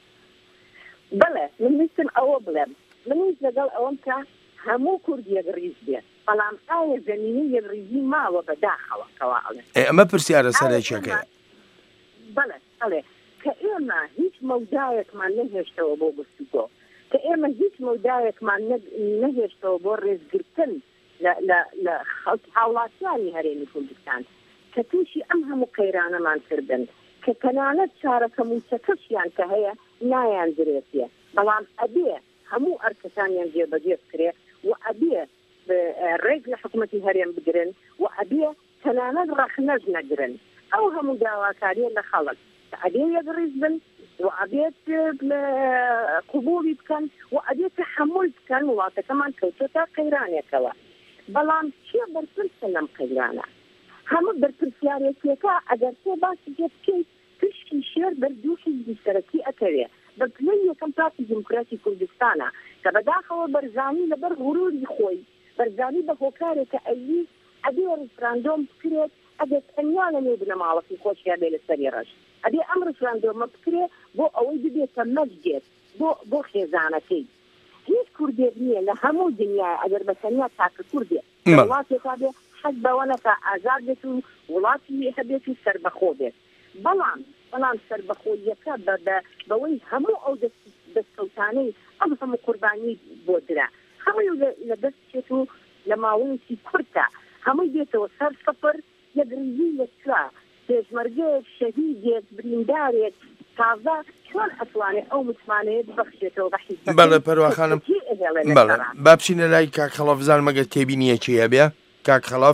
بەڵێ من ویستم ئەوە بڵێم منیش لەگەڵ ئەوەم کە هەموو کورد یەکریز بێت بەڵام ئایا زەمینی یەکریزی ماوە بەداخەوە کەوا ئەڵێ ئەمە پرسیارە سەرەکیەکەیە بەڵێ کە ئێمە هیچ مەودایەکمان نەهێشتەوە بۆ گفتوگۆ کە ئێمە هیچ مەودایەکمان نەهێشتەوە بۆ ڕێزگرتن لە هاوڵاتیانی هەرێمی کوردستان کە تووشی ئەم هەموو قەیرانەمان کردن کە تەنانەت چارەکە موچەکەشیان کە هەیە نایان درێتیە بەڵام ئەبێ هەموو ئەرکەکانیان جێبەجێ بکرێ و ئەبێ ڕێک لە حکوومەتی هەرێم بگرن و ئەبێ تەنانەت ڕەخنەش نەگرن ئەو هەموو داواکاریە لە خەڵک ئەبێ یەکڕیز بن و ئەبێت قبوڵی بکەن و ئەبێت تەحەموڵ بکەن وڵاتەکەمان کەوتۆتە قەیرانێکەوە بەڵام چیە بەرپرسە لەم قەیرانە هەموو بەرپرسیارێکیەکە ئەگەر تۆ باسی پێ بکەیت پشتی شێر بەردووشی سەرەکی ئەکەوێ بەپلەی یەکەم پارتی دیموکراسی کوردستانە کە بەداخەوە بەرزانی لەبەر غروری خۆی بەرزانی بە هۆکارێکە ئەوی ئەبێ ڕفراندۆم بکرێت ئەگەر تەنیا لەنێ بنەماڵەتی خۆشیان بێ لەسەری ڕەش ئەبێ ئەم ڕفراندۆمە بکرێ بۆ ئەوەی ببێتە مەجدێت بۆ خێزانەکەی هیچ کوردێک نییە لە هەموو دنیای ئەگەر بەتەنیا تاکە کوردێ وڵاتێکا بێ حەز بەوەنەکە ئازاد بێت و وڵاتی هەبێت و سەربەخۆ بێت بەڵام سەربەخۆیەکە بەوەی هەموو ئەو دەستکەوتانەی ئەم هەموو قوربانی بۆ درا هەمووی لە دەستێت و لە ماوەیەکی کورتە هەمووی بێتەوە سەر سەفر یەکریزی لەسرا پێشمەرگێک شەهیدێک بریندارێک تازە چۆن ئەتوانێت ئەو متمانەیە ببەخشێتەوە بە حیزب بەڵێ پەروە خانم بەڵێ با بچینە لای کاک خەڵەف بزانم مەگەر تێبینیە چیە بێ کاک خەڵەف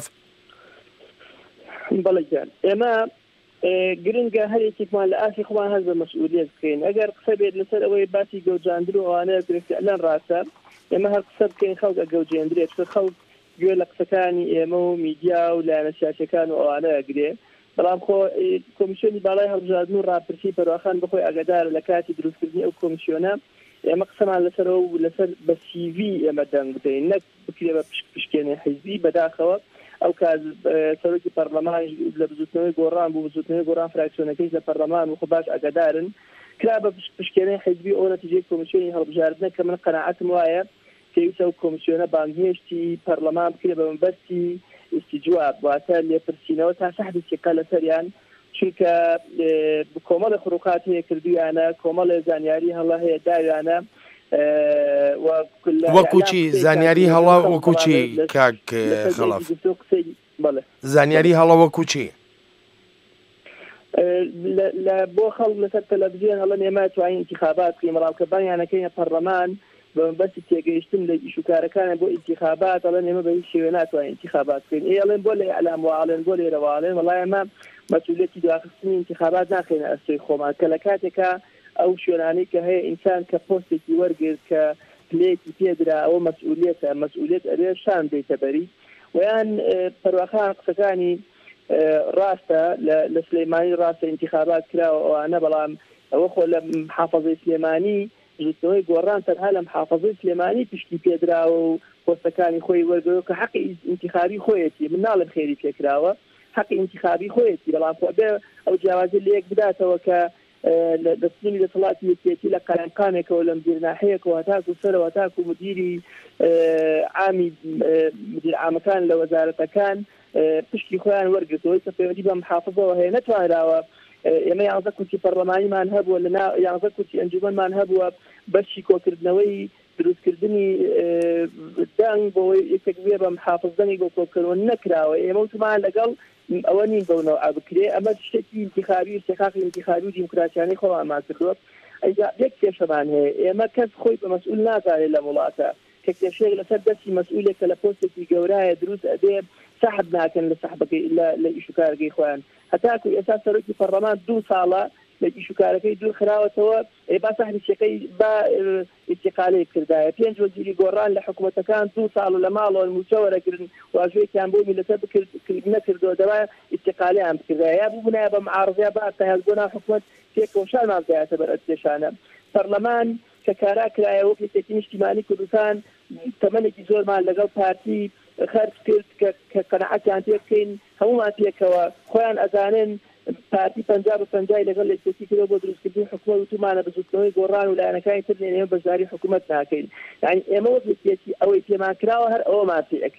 بەڵێ گیان ئێمە گرنگە هەرێکێکمان لە ئاسی خۆمان هەز بە مەسئولیت بکەین ئەگەر قسە بێت لەسەر ئەوەی باسی گەوجاندن و ئەوانەیە گرفتیان ڕاستە ئێمە هەر قسە بکەین خەڵک ئەگەوجێندرێت خەڵک گوێ لە قسەکانی ئێمە و میدیا و لایەنە سیاسیەکان و ئەوانە ئەگرێ بەڵام خۆ کۆمیسیۆنی باڵای هەڵبژاردن و ڕاپرسی پەروەخان بخۆی ئاگادارە لە کاتی دروستکردنی ئەو کۆمیسیۆنە ئێمە قسەمان لەسەرەوە و لەسەر بە سیڤی ئێمە دەنگ بدەین نەک بکرێ بە پشکێنێ حیزبی بەداخەوە ئەو کاز سەرۆکی پەرلەمان لە بزوتنەوەی گۆڕان بوو بزوتنەوەی گۆڕان فراکسیۆنەکەی لە پەرلەمان و خۆ باش ئاگادارن کرا بە پشکێنەی حیزبی ئەو نەتیجەی کۆمیسیۆنی هەڵبژاردنە کە من قەناعەتم وایە پێویستە و کۆمیسیۆنە بانگهێشتی پەرلەمان بکرێ بە مەبەستی استیجواب واتە لێپرسینەوە تا سەحبی سێقە لەسەریان چونکە کۆمەڵی خروقات هەیە کردویانە کۆمەڵی زانیاری هەڵا هەیە داویانە وەکوچی زانیاری هەڵا وەکوچی کاک خەڵەف زانیاری هەڵا وەکوچی لە بۆ خەڵک لەسەر تەلەڤیزیۆن هەڵەن ئێمە توانین انتخابات بکەین ڕاوکەبانیانەکەینە پەرلەمان بەسی تێگەیشتن لە ئیشوکارەکانە بۆ انتخابات ئەڵێن ئێمە بە هیچ شێوێ ناتوانین انتخابات بکەین ئەڵێن بۆ لە ئەعلام وعاڵێن بۆ لێرەواڵێن وەڵای ئێمە مەسئولیەتی دواخستنی انتخابات ناخێنە ئەستۆی خۆمان کە لە کاتێکە ئەو شوێنانەی کە هەیە ئینسان کە پۆستێکی وەرگرت کە پلەیەکی پێدرا ئەوە مەسئولیەت ئەبێ شان بێتە بەری ویان پەروەخان قسەکانی ڕاستە لە سلەیمانی ڕاستە انتخابات کراوە ئەوانە بەڵام ئەوە خۆ لە محافەزەی سلێمانی ژوتنەوەی گۆڕان تەنها لە محافەزەی سلێمانی پشتی پێدراوە و پۆستەکانی خۆی وەرگرت کە حەقی انتخابی خۆیەتی من ناڵم خێری پێکراوە حەقی انتخابی خۆیەتی بەڵام خۆ بێ ئەو جیاوازی لە یەک بداتەوە کە دەستنی دەسەڵاتی یەکێتی لە قەرەنقامێکەوە لە مدیرناحەیەکەوە هەتاکو سەرەوە هەتاکو مدیری عامی مدیر عامەکان لە وەزارەتەکان پشتی خۆیان وەرگرتەوەی کە پەیوەندی بە محافظەوە هەیە نەتوانراوە ئێمە 11 کورسی پەرلەمانیمان هەبووە لە 11 کورسی ئەنجومەنمان هەبووە بەشی کۆکردنەوەی دروستکردنی دەنگ بۆەوەی یەکێک بێ بە محافظدەنی بۆ کۆکردنەوە نەکراوە ئێمە وتمان لەگەڵ ئەوە نین بەونەوە ئابکرێ ئەمە شتێکی انتخابی استحقاقی انتخابی و دیموکراسیانەی خۆمان کردووە ئەیجا یەک کێشەمان هەیە ئێمە کەس خۆی بە مەسئول نازانێت لە وڵاتە کە کێشەیەک لەسەر دەستی مەسئولێک کە لە پۆستێکی گەورایە دروست ئەبێ سەحب ناکەن لە سەحبەکەی لە ئیشوکارگەی خۆیان هەتاکو ئێستا سەرۆکی پەرلەمان 2 ساڵە لە ئیشوکارەکەی دوور خراوەتەوە با سەحریشەکەی با ئیستیقالەی کردایە 5 وەزیری گۆڕان لە حکوومەتەکان 2 ساڵ لە ماڵەوە موچەوەرەگرن واژوەیەکیان بۆ میلەتە نەکردەوە دەوای ئیستیقالیان بکردایە یا بوونایە بە معارضیا با تەهێڵبوونا حکوومەت پێکەوەشانمان بدایەتە بەر ئەستێشانە پەرلەمان کە کارا کرایە وەک یەکێتی نیشتیمانی کوردستان تەمەنێکی زۆرمان لەگەڵ پارتی خەرج کرد کە قەناعەتیان پێ بکەین هەموومان پێکەوە خۆیان ئەزانن پارتی 50 لەگەڵ یەکێتی کردەوە بۆ دروستکردنی حکوومەت وتمانە بەزوتنەوەی گۆڕان و لایەنەکانی تر ئێمە بەشداری حکوومەت ناکەین یعنی ئێمە وەک یەکێتی ئەوەی پێمان کراوە هەر ئەوەمان پێ ئەکرێ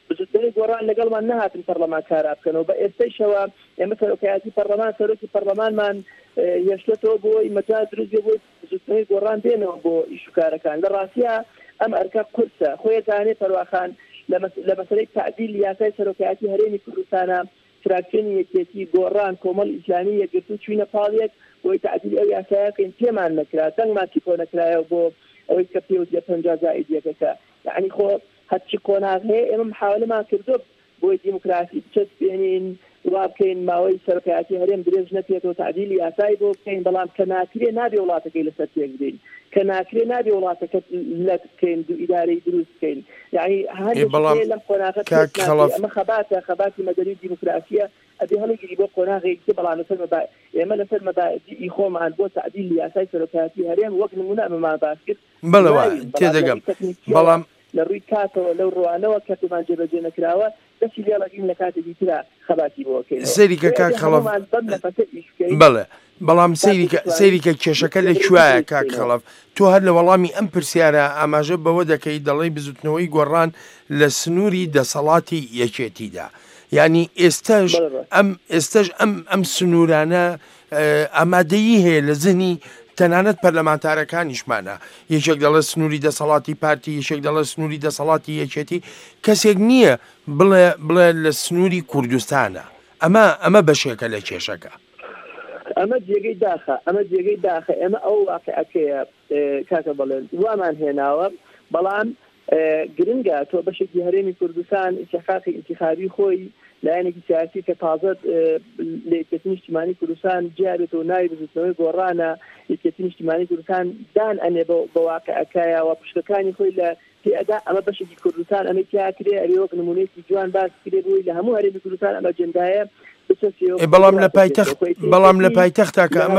بزودترین گۆڕان لەگەڵمان نەهاتن پەرلەمانکارا بکەنەوە بە ئێستەیشەوە ئێمە سەرۆکایەتی پەرلەمان سەرۆکی پەرلەمانمان هێشتێتەوە بۆی مەجال دروست بۆی بزودترین گۆڕان بێنەوە بۆ ئیشوکارەکان لە ڕاستیە ئەم ئەرکە قورسە خۆی زانێ پەرواخان لە مەسەلەی تعدیل یاسای سەرۆکایەتی هەرێمی کوردستانە فراکسیۆنی یەکێتی گۆڕان کۆمەڵ ئیسلامی یەکگرتو چوینە پاڵیەک بۆی تعدیل ئەو یاسایەکەین پێمان نەکرا دەنگماتی کۆ نەکرایەوە بۆ ئەوەی کە پێوت 50 زائیدیەکەکە یعنی خۆ هەرچی کۆناغ هەیە ئێمە محاولەمان کردو بۆی دیموکراسی بچەت بێنین وا بکەین ماوەی سەرۆکایەتی هەرێم درێژ نەپێتەوە تعدیلی یاسای بۆ بکەین بەڵام کە ناکرێ نابێ وڵاتەکەی لەسەر تێک بدەین کە ناکرێ نابێ وڵاتەکە لەت بکەین دو ئیدارەی دروست بکەین یعنی هەندێک لەم قۆناغە ئەمە خەباتی مەدەنی دیموکراسیە ئەبێ هەڵەگیری بۆ قۆناغێکی بەڵام ئێمە لەسەر مەبادیئی خۆمان بۆ تعدیلی یاسای سەرۆکایەتی هەرێم وەک نمونە ئەمەمان باس کرد بەڵەوە تێدەگەم بەڵام لە ڕووی کاتەوە لەو ڕوانەوە کەتمان جێبەجێ نەکراوە دەستی لێڵەگەین لە کاتێکی ترا خەباتی بۆکەین سەریکە کاک خەڵەف بەڵێ بەڵام سەیریکە کێشەکە لەکوایە کاک خەڵەف تۆ هەر لە وەڵامی ئەم پرسیارە ئاماژە بەوە دەکەی دەڵێی بزوتنەوەی گۆڕان لە سنووری دەسەڵاتی یەکێتیدا یعنی ئێستاش ئەم سنوورانە ئامادەیی هەیە لە زنی تەنانەت پەرلەمانتارەکانیشمانە یەکێک دەڵێ سنووری دەسەڵاتی پارتی یەکێک دەڵێ سنووری دەسەڵاتی یەکێتی کەسێک نییە بڵێ لە سنووری کوردستانە ئەمە بەشێکە لە کێشەکە ئەمە جێگەی داخە ئێمە ئەو واقعەکەیە کاکە بڵێن وامان هێناوە بەڵام گرنگە تۆ بەشێکی هەرێمی کوردستان ئیتیحادی انتخابی خۆی لایەنێکی سیاسی کە تازە لە یەکێتی نیشتیمانی کوردستان جیابێتەوە ناوی بزوتنەوەی گۆڕانە یەکێتی نیشتیمانی کوردستان دان ئەنێ بە واقعەکەیەوە پشتەکانی خۆی لە پێدا ئەمە بەشێکی کوردستان ئەمە تیاکرێ ئەرێ وەک نمونەیەکی جوان باس کرێ بووی لە هەموو هەرێمی کوردستان ئەمە جەندایە بەڵام لە پایتەختاکە ئەمە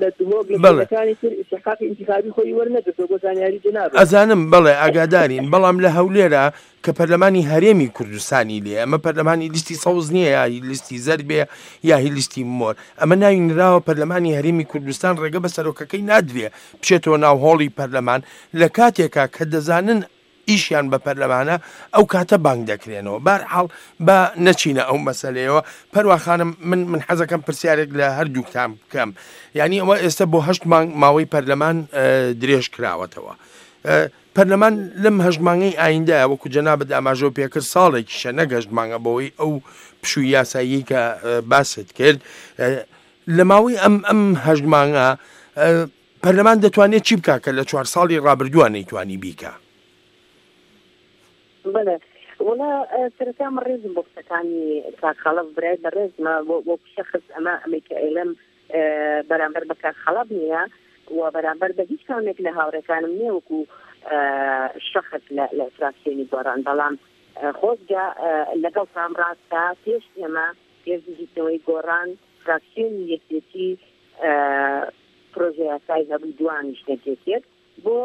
ئەزانم بەڵێ ئاگادارین بەڵام لە هەولێرە کە پەرلەمانی هەرێمی کوردستانی لێ ئەمە پەرلەمانی لیستی سەوز نییە یا لیستی زەرد بێ یا هی لیستی مۆر ئەمە ناوی نراوە پەرلەمانی هەرێمی کوردستان ڕێگە بە سەرۆکەکەی نادرێ بچێتەوە ناو هۆڵی پەرلەمان لە کاتێکە کە دەزانن ئیشیان بە پەرلەمانە ئەو کاتە بانگ دەکرێنەوە بەرحاڵ بە نەچینە ئەو مەسەلەیەوە پەروەخانم من حەزەکەم پرسیارێک لە هەردووکتان بکەم یعنی ئەوە ئێستا بۆ 8 مانگ ماوەی پەرلەمان درێژ کراوەتەوە پەرلەمان لەم 8 مانگەی ئایندە وەکو جەنابەت ئاماژە پێکرد ساڵێکیشە نەگەشت مانگە بەوەی ئەو پشووی یاسایی کە باست کرد لە ماوەی ئەم 8 مانگە پەرلەمان دەتوانێت چی بکات کە لە 4 ساڵی ڕابردووە نەیتوانی بیکە بەڵێ وڵا سەرەتا ڕێزم بۆ قسەکانی کاک خەڵەف برای بە ڕێزمە بۆ شەخص ئەمەیکە ئێلم بەرامبەر بە کاک خەڵەف نییە و بەرامبەر بە هیچ کامێک لە هاوڕێکانم نییە وەکو شەخص لە فراکسیۆنی گۆڕان بەڵام خۆزگا لەگەڵ تام ڕاستە پێش ئێمە پێش بژیتنەوەی گۆڕان فراکسیۆنی یەکێتی پرۆژە یاسای هەبوو دوانیش نەکێتێت بۆ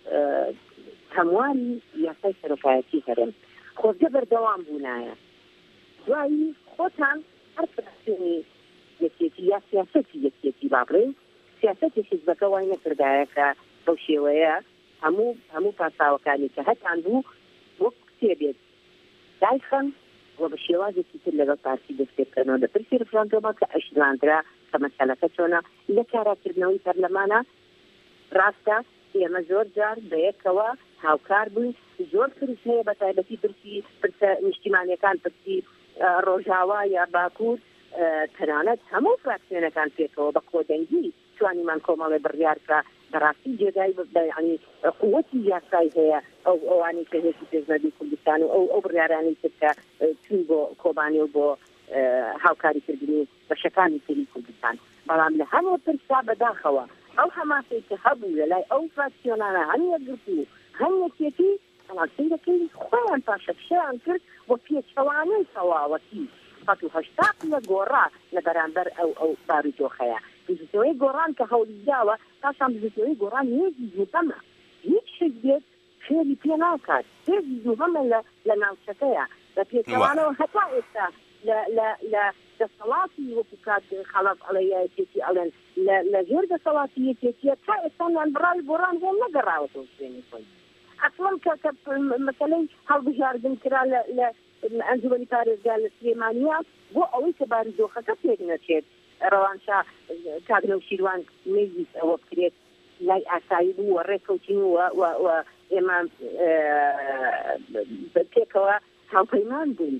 هەمواری یاسای سەرۆکایەتی هەرێم خۆزگە بەردەوام بوونایە دوایی خۆتان هەر فراکسیۆنی یەکێتی یا سیاسەتی یەکێتی بابڕێن سیاسەتی حیزبەکە وای نەکردایە کە بەو شێوەیە هەموو پاساوەکانی کە هەتان بوو وەک کتێبێت دایخەن و بە شێوازێکی تر لەگەڵ پارتی دەست پێبکەنەوە لە پرسی ڕفراندۆمە کە ئەشلاندرا کە مەسەلەکە چۆنە لە کاراکردنەوەی پەرلەمانە ڕاستە ئێمە زۆر جار بەیەکەوە هاوکار بووین زۆر پرس هەیە بە تایبەتی پرسە نیشتیمانیەکان پرسی ڕۆژاوا یا باکوور تەنانەت هەموو فراکسیۆنەکان پێکەوە بە کۆدەنگی توانیمان کۆمەڵێ بڕیار کە بەڕاستی جێگای ینی قووەتی یاسای هەیە ئەو ئەوانی کە هێزی پێشنەردی کوردستان و ئەو بڕیارانی تر کە چوون بۆ کۆبانێ و بۆ هاوکاریکردنی بەشەکانی تری کوردستان بەڵام لە هەموو پرسا بەداخەوە ئەو هەماسەی کە هەبوو لە لای ئەو فراکسیۆنانە هەم یەکگرتو و هەم یەکێتی هەڵاتەکەی خۆیان پاشەکشیان کرد بۆ پێچەوانەی تەواوەتی 1970 لە گۆڕا لە بەرامبەر ئەو باروتۆخەیە بزوتنەوەی گۆڕان کە هەوڵیداوە پاشان بزوتنەوەی گۆڕان هێزی زووهەمە هیچ شت بێت فێری پێ ناکات هێزی زووهەمە لە ناوچەکەیە لە پێچەوانەوە هەتا ئێستا لە دەسەڵاتی وەکو کات خەڵەف ئەڵێ یەکێتی ئەڵێن لە ژێر دەسەڵاتی یەکێتیە تا ئێستامان بڕاوی گۆڕان هێن نەگەڕاوەتەوە شوێنی خۆی ئەسڵەن کە مەسەلەی هەڵبژاردن کرا لە ئەنجومەنی پارێزگار لە سلێمانیا بۆ ئەوەی کە باریدۆخەکە پێک نەچێت ڕەوانشا کاگرە و شیروان نەیویست ئەوە بکرێت لای ئاسایی بوو و ڕێککەوتین و ئێمە پێکەوە هاوپەیمان بوون.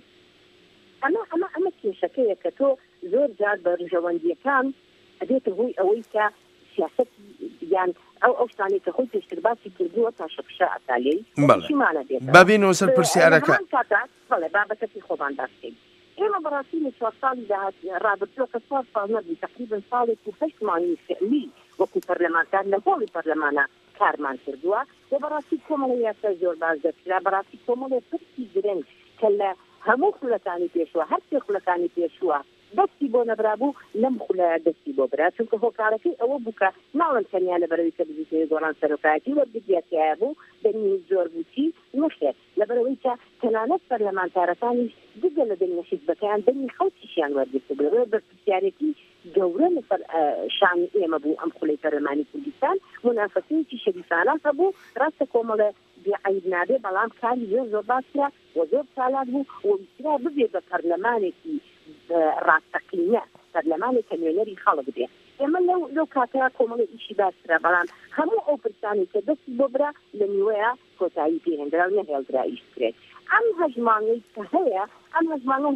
ئەمە کێشەکەیە کە تۆ زۆر جار بە ڕژەوەندیەکان ئەبێتە هۆی ئەوەی کە سیاست یان ئەو شتانی کە خۆی پێشتر باسی کردووە تا شەپشە ئەتالەی شیمانە بێت بابینەوە سەر پرسیارەکە بەڵێ بابەتەکی خۆبان باسکەین. ئێمە بەڕاستی لە 4 ساڵی داهات ڕابردووە کە 4 ساڵ نەبوو تقریبا ساڵێک و 8 مانگی فعلی وەکو پەرلەمانتار لە هۆڵی پەرلەمانە کارمان کردووە و بەڕاستی کۆمەڵی یاسا زۆر باش دەکرا بەڕاستی کۆمەڵی پرسی گرنگ کە لە هەموو خولەکانی پێشوە هەر سێ خولەکانی پێشوە دەستی بۆ نەبرابوو لەم خولە دەستی بۆ برا چونکە هۆکارەکەی ئەوە بوو کە ناڵەن تەنیا لەبەرەوەی کە بزیێ گۆڕان سەرۆکایەتی وەرگرتیایە بوو دەنی زۆر بووچی نەخێت لەبەرەوەی کە تەنانەت پەرلەمانتارەکانی دگە لە دەنی حیزبەکەیان دەنی خەڵکیشیان وەرگرت بوو بەرپرسیارەتی گەورە لەسەر شانی ئێمە بوو ئەم خولەی پەرلەمانی کوردستان منافەسەیەکی شەریفانە هەبوو ڕاستە کۆمەڵە بێعەیب نابێ بەڵام کاری زۆر باسیە و زۆر چالاک بوو و ویسترا ببێ بە پەرلەمانێکی ڕاستەقینە پەرلەمانی کە نوێنەری خەڵک بێ. ئێمە لەو کاتەیە کۆمەڵی ئیشی باشترە بەڵام هەموو ئەو پرسانی کە دەستی بۆ برا لە نیوەیە کۆتایی پێهێنرا و نەهێڵدرا ئیش بکرێت. ئەم هەژمانەی کە هەیە ئەم هەژمانە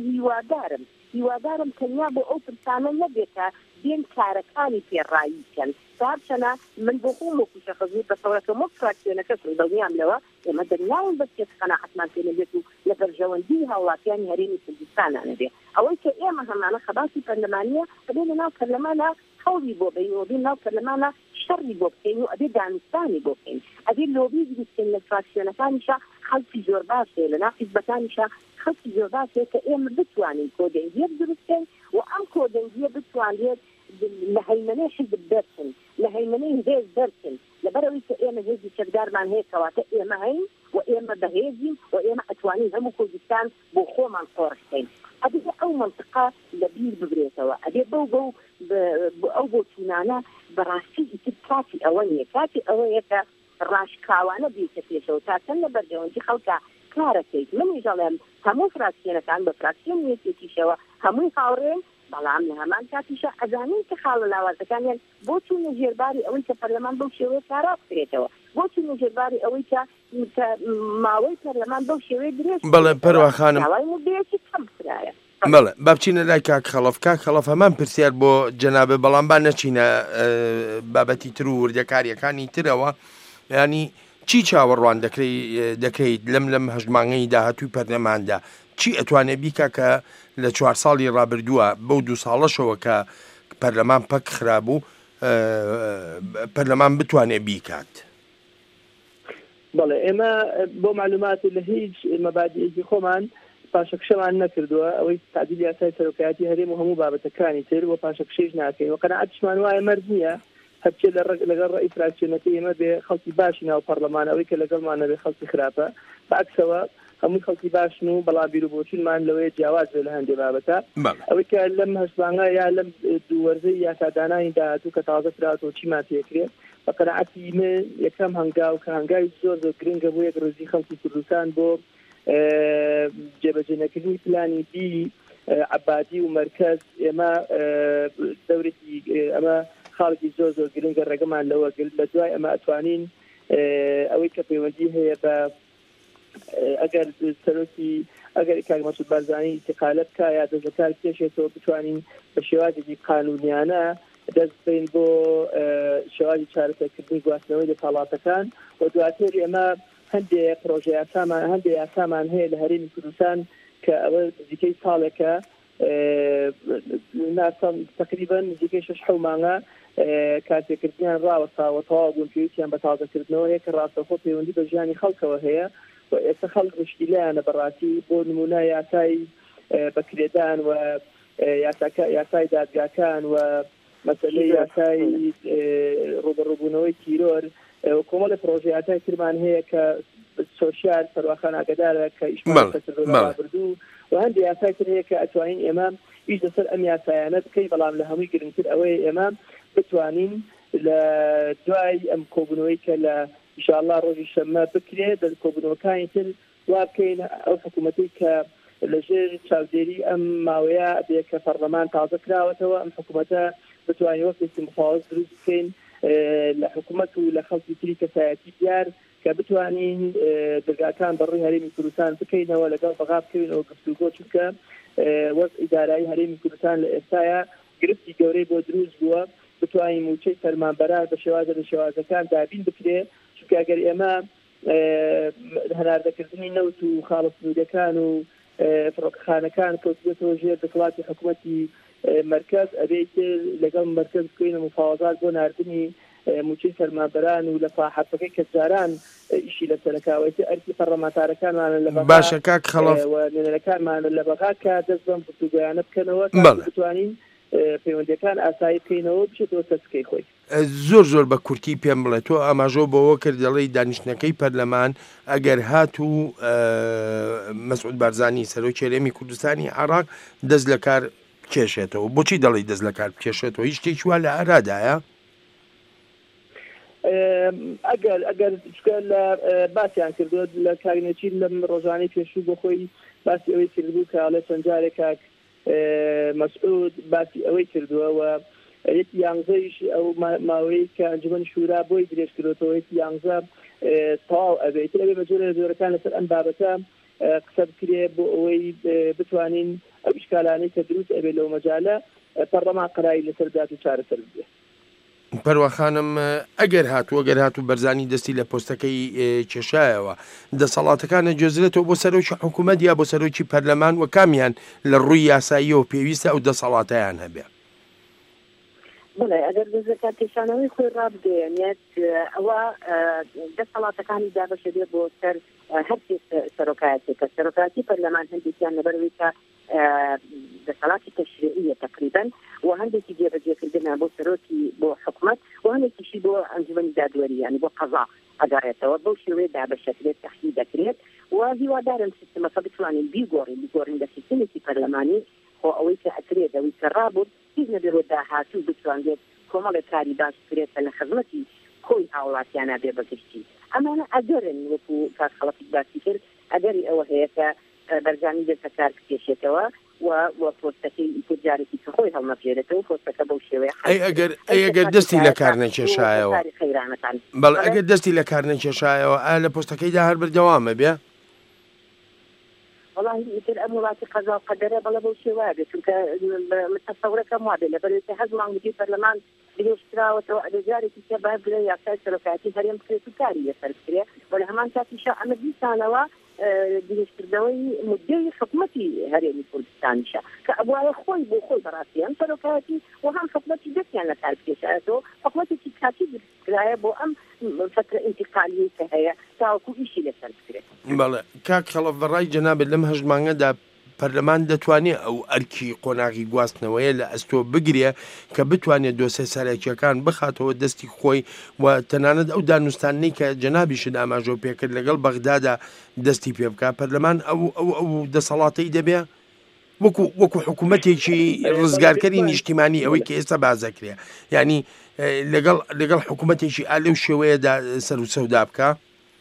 هیوادارم تەنیا بۆ ئەو پرسانە نەبێتە بێن کارەکانی پێڕایی بکەن. سارچەنە من بۆ خۆم وەکو شەخص بە سەورەکە مۆ فراکسیۆنەکەس دڵنیام لەوە ئێمە دەرناون بەسێت قەناعەتمان پێ نەبێت و لە بەرژەوەندی هاوڵاتیانی هەرێمی کوردستانە بێ. ئەوەی کە ئێمە هەمانە خەباسی پەرلەمانیە ئەبێ لەناو پەرلەمانە خەڵی بۆ بین و بێ ناو پەرلەمانە شەڕی بۆ بکەین و ئەبێ دانستانی بۆ بکەین ئەبێ لۆبی بکەین لە فراکسیۆنەکانیشە خەڵکی زۆر باشێ لە ناو حیزبەکانیشە خەڵکی زۆر باشێ کە ئێمە بتوانین کۆدەنگیە دروستکەین و ئەم کۆدەنگیە بتوانێت لە هەیمەنەی حیزب دەرچن لە هەیمەنەی هێز دەرچن لەبەرەوەی کە ئێمە هێزی چەکدارمان هەیە کەواتە ئێمە هەین و ئێمە بەهێزین و ئێمە ئەتوانین هەموو کوردستان بۆ خۆمان قۆڕشتین. ئەبێ ئەو منطقە لە بیر ببرێتەوە ئەبێ ئەو بۆ چونانە بەڕاستی ئیتر کاتی ئەوە نییە کاتی ئەوەیە کە ڕاشکاوانە بیکە پێشەوە تا چەند لە بەرژەوەندی خەڵکە کارەکەیت منی دەڵێم هەموو فراکسیۆنەکان بە فراکسیۆن یەکێکیشەوە هەمووی هاوڕێن بەڵام لە هەمان کاتیشە ئەزانین کە خاڵە لاوازەکانیان بۆ چوونە ژێرباری ئەوەی کە پەرلەمان بەو شێوەیە کارا بکرێتەوە بۆ چوونە ژێرباری ئەوەی کە ماوەی پەرلەمان بەو شێوەیە درێژ بەڵێ پەروە خانم بێتی کەم کرایە. بەڵێ با بچینە لای کاک خەڵەف هەمان پرسیار بۆ جەنابێ بەڵام با نەچینە بابەتی تر و وردەکاریەکانی ترەوە ینی چی چاوەڕوان دەکەیت لەم هەژمانگەی داهاتووی پەرلەماندا چی ئەتوانێت بیکە کە لە 4 ساڵی ڕابردووە بەو 2 ساڵەشەوە کە پەرلەمان پەک خرابوو پەرلەمان بتوانێت بیکات. بەڵێ ئێمە بۆ معلومات لە هیچ مەبادئێکی خۆمان پاشەکشەمان نەکردووە ئەوەی تعدیل یاسای سەرۆکایەتی هەرێم و هەموو بابەتەکانی تر و پاشەکشەیش ناکەین و قەناعەتیشمان وایە مەرج نییە هەرچێ لەگەڵ ڕێی فراکسیۆنەکەی ئێمە بێ خەڵکی باشی ناو پەرلەمانەوەی کە لەگەڵمانە بێ خەڵکی خراپە بەعکسەوە هەمووی خەڵکی باشن و بەڵام بیرروبۆچینمان لەوەیە جیاواز بێ لە هەندێک بابەتە ئەوەی کە لەم هەشبانگە یا لەم دووەرزەی یاسادانانی داهاتوو کە تازە فراتەوە چیمان پێکرێت بە قەناعەتی من یەکەم هەنگاو کە هەنگاوی زۆر گرنگە بۆ یەک ڕۆژی خەڵکی کوردستان بۆ جێبەجێنەکردنی پلانی بی عەبادی و مەرکەز ئێمە دەورێکی ئەمە خاڵێکی زۆر گرنگە ڕێگەمان لەوە گرت لە دوای ئەمە ئەتوانین ئەوەی کە پەیوەندی هەیە بە ئەگەر سەرۆکی ئەگەر کاک مەسعود بارزانی ئیستیقالە بکە یا دەستبەکار بکێشێتەوە بتوانین بە شێوازێکی قانونیانە دەست بین بۆ شێوازی چارەسەرکردنی گواستنەوەی دەسەڵاتەکان و دواتر ئێمە هەندێک پرۆژە یاسامان هەندێک یاسامان هەیە لە هەرێمی کوردستان کە ئەوە نزیکەی ساڵێکە تقریبا نزیکەی 6 مانگە کارتێکردنیان ڕاوەستاوە تەواو بوون پێویستیان بە تازەکردنەوە یەکە ڕاستەخۆ پەیوەندی بە ژیانی خەڵکەوە هەیە و ئێستا خەڵک مشکیلەیانە بەڕاستی بۆ نمونە یاسای بەکرێدان و یاسای دادگاکان و مەسەلەی یاسای ڕوبەڕووبوونەوەی تیرۆر کۆمەڵی پرۆژەیاتای ترمان هەیە کە سۆشیال سەرواخان ئاگادارە کە ئیشمان بردوو و هەندێک یاسای تر هەیە کە ئەتوانین ئێمە ئیش لەسەر ئەم یاسایانە بکەی بەڵام لە هەمووی گرنگتر ئەوەیە ئێمە بتوانین لە دوای ئەم کۆبوونەوەی کە لە ئینشاءالله ڕۆژی شەممە بکرێت لە کۆبوونەوەکانی تر وا بکەین ئەو حکوومەتی کە لەژێر چاودێری ئەم ماوەیە بێ کە پەرلەمان تازە کراوەتەوە ئەم حکوومەتە بتوانین وەکێکی مخاوەز دروست بکەین لە حکوومەت و لە خەڵکی تری کەسایەتی دیار کە بتوانین دەرگاکان بەڕووی هەرێمی کوردستان بکەینەوە لەگەڵ بەغا بکەوینەوە گفتوگۆ چونکە وەزعی دارایی هەرێمی کوردستان لە ئێستاە گرفتی گەورەی بۆ دروست بووە بتوانین موچەی فەرمانبەران بە شێوازە لە شێوازەکان دابین بکرێ چونکە ئەگەر ئێمە هەناردەکردنی نەوت و خاڵە سنوودەکان و فڕۆکەخانەکان کەوتبێتەوە ژێر دەسەڵاتی حکوومەتی مرکز ئەبێت لەگەڵ مرکز بکەینە مفاوەزات بۆ ناردنی موچەی فەرمانبەران و لە حەفەکەی کەسجاران ئیشی لەسەرەکاوەتی ئەرکی پەرلەمانتارەکانمانە لە باشە کاک خەڵەف نوێنەرەکانمانە لە بەغا کە دەست بەم گفتوگۆیانە بکەنەوە بتوانین پەیوەندیەکان ئاسایی بکەینەوە بچێتەوە سەرسکەی خۆی. زۆر بە کورتی پێم بڵێت تۆ ئاماژۆ بەوە کرد دەڵی دانیشتەکەی پەرلەمان ئەگەر هات و مەسعود بارزانی سەرۆکی هەرێمی کوردستانی عێراق دەست لە کار کێشێتەوە. بۆچی دەڵی دەست لە کار بکێشێتەوە؟ هیچ شتێکی وا لە ئارادایە؟ ئەگەر لە باسییان کردو لە کارنێکی لەم ڕۆژانەی پێشوو بۆ خۆی باسی ئەوەی کردبوو کە ئاڵێ چەند جارێک کاک مەسعود باسی ئەوەی کردووەوە یەکی یانزەیش ئەو ماوەی کە ئەنجومەن شورا بۆی درێژ کردوەوە یەکی یانزە تەواو ئەبێت لەبێ بە جۆرەکان لەسەر ئەم بابەتە قسە بکرێ بۆ ئەوەی بتوانین ئەو ئیشکالانەی کە دروست ئەبێت لەو مەجالە پەرلەمان قەراری لەسەر دات و چارەسەر بێت. پەروەخانم ئەگەر هاتوو بەرزانی دەستی لە پۆستەکەی کێشایەوە دەسەڵاتەکانە جێزرێتەوە بۆ سەرۆکی حکوومەت یا بۆ سەرۆکی پەرلەمان و کامیان لە ڕووی یاساییەوە پێویستە ئەو دەسەڵاتیان هەبێ؟ بڵێ ئەگەر دەزەکات پێشانەوەی خۆی ڕابگەێنێت ئەوە دەسەڵاتەکانی دابەشە بێت بۆ سەر هەرکی سەرۆکایەتی کە سەرۆکاتی پەرلەمان هەندێکیان لەبەرەوەی کە دەسەڵاتی تەشریعیە تقریبا و هەندێکی جێبەجێکردنە بۆ سەرۆکی بۆ حکوومەت و هەندێکیشی بۆ ئەنجومەنی دادوەری یعنی بۆ قەزا ئەگەڕێتەوە بەو شێوەیە دابەشەکرێت تەحلیل دەکرێت و هیوادارم سیستەمەکە بتوانین بیگۆڕین لە سیستەمێکی پەرلەمانی خۆ ئەوەی کە ئەکرێت ئەوەی کە ڕابوو هیچ نەبێت داهاتوو بتوانێت کۆمەڵێک کاری باش بکرێتە لە خزمەتی خۆی هاوڵاتیانە بێ بەگشتی ئەمانە ئەگەرن وەکو کاک خەڵەفی باسی کرد ئەگەری ئەوە هەیە کە بەرزانی دەستە کار بکێشێتەوە و پۆستەکەی جارێکی کە خۆی هەڵمەپێرێتەوە پۆستەکە بەو شێوەیە ئەگەر دەستی لە کار نەکێشایەوە بەڵێ ئەگەر دەستی لە کار نەکێشایەوە ئایا لە پۆستەکەیدا هەر بردەوامە بێ؟ والله يمكن أمورات قضاء قدرها بلا بوشي واحد چونکە متصورەکەم وا بێ لەبەرێتە هەزمان وجی پەرلەمان بێشتراوەتەوە ئەدەجارێکی کە باید بڵێ یاسای سەرۆکایەتی هەرێم بکرێت و کاری لەسەر بکرێ و لە هەمان کاتیشە ئەمە دیسانەوە گرێژکردنەوەی مدەی حکوومەتی هەرێمی کوردستانیشە کە ئەوایە خۆی بۆ خۆی بەڕاستی هەم سەرۆکایەتی و هەم حکوومەتی دەستیان لە کار بکێشایەتەوە حکوومەتێکی کاتی دروستکرایە بۆ ئەم فترە ئینتیقالیی کە هەیە تاوەکو ئیشی لەسەر بکرێت. بەڵێ کاک خەڵەف بەڕای جەنابێت لەم هەژمانگەدا پەرلەمان دەتوانێت ئەو ئەرکی قۆناغی گواستنەوەیە لە ئەستۆ بگرێ کە بتوانێت دۆسێ سەرەکیەکان بخاتەوە دەستی خۆی و تەنانەت ئەو دانوستانەی کە جەنابیشت ئاماژۆ پێکرد لەگەڵ بەغدادا دەستی پێ بکات پەرلەمان ئەو دەسەڵاتەی دەبێ وەکو حکوومەتێکی ڕزگارکەری نیشتیمانی ئەوەی کە ئێستا بازەکرێ یعنی لەگەڵ حکوومەتێکی ئالێ و شێوەیەدا سەر و سەودا بکە.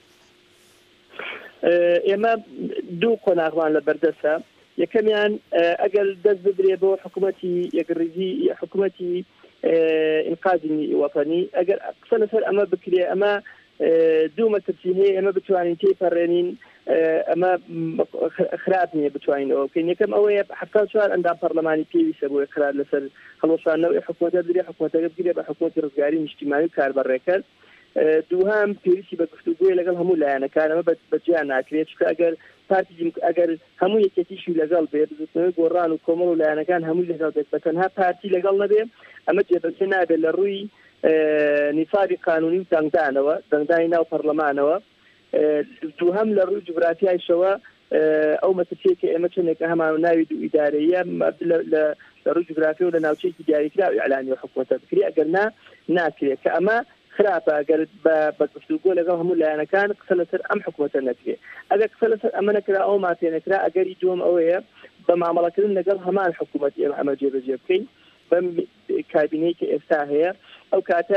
ئێمە دوو قۆناغمان لە بەردەسە یەکەمیان ئەگەر دەست بدرێ بۆ حکوومەتی یەکڕیزی حکوومەتی ئینقاذی وەطنی ئەگەر قسە لەسەر ئەمە بکرێ ئەمە دوو مەترسی هەیە ئێمە بتوانین تێپەڕێنین ئەمە خراپ نییە بتوانینەوە بکەین. یەکەم ئەوەیە 74 ئەندام پەرلەمانی پێویستە بۆ خراپ لەسەر هەڵوەشاندنەوەی حکوومەتە درێ حکوومەتەکە بگرێ بە حکوومەتی ڕزگاری نیشتیمانی و کاربەڕێکرد. دووهام پێویستی بە گفتوگۆی لەگەڵ هەموو لایەنەکان ئەمە بەجیان ناکرێت چکە ئەگەر هەموو یەکێتیشی لەگەڵ بێ بزوتنەوەی گۆڕان و کۆمەڵ و لایەنەکان هەمووی لەگەڵ بێت بە تەنها پارتی لەگەڵ نەبێ ئەمە جێبەجێ نابێت لە ڕووی نیسابی قانونی و دەنگدانی ناو پەرلەمانەوە. دووهەم لە ڕووی جوگرافیایشەوە ئەو مەترسیە کە ئێمە چنێکە هەمان ناوی دوو ئیدارەیە لە ڕووی جوگرافی و لە ناوچەیەکی دیاریکراوی ئەعلانی حکوومەتە بکرێ ئەگەر ناکرێت کە ئەمە خراپە ئەگەر بە گفتوگۆ لەگەڵ هەموو لایەنەکان قسە لەسەر ئەم حکوومەتە نەکرێ ئەگەر قسە لەسەر ئەمە نەکرا ئەو ماتێ نەکرا ئەگەری دووەم ئەوەیە بە مامەڵەکردن لەگەڵ هەمان حکوومەت ئێمە ئەمە جێبەجێ بکەین بەم کابینەی کە ئێستا هەیە ئەو کاتە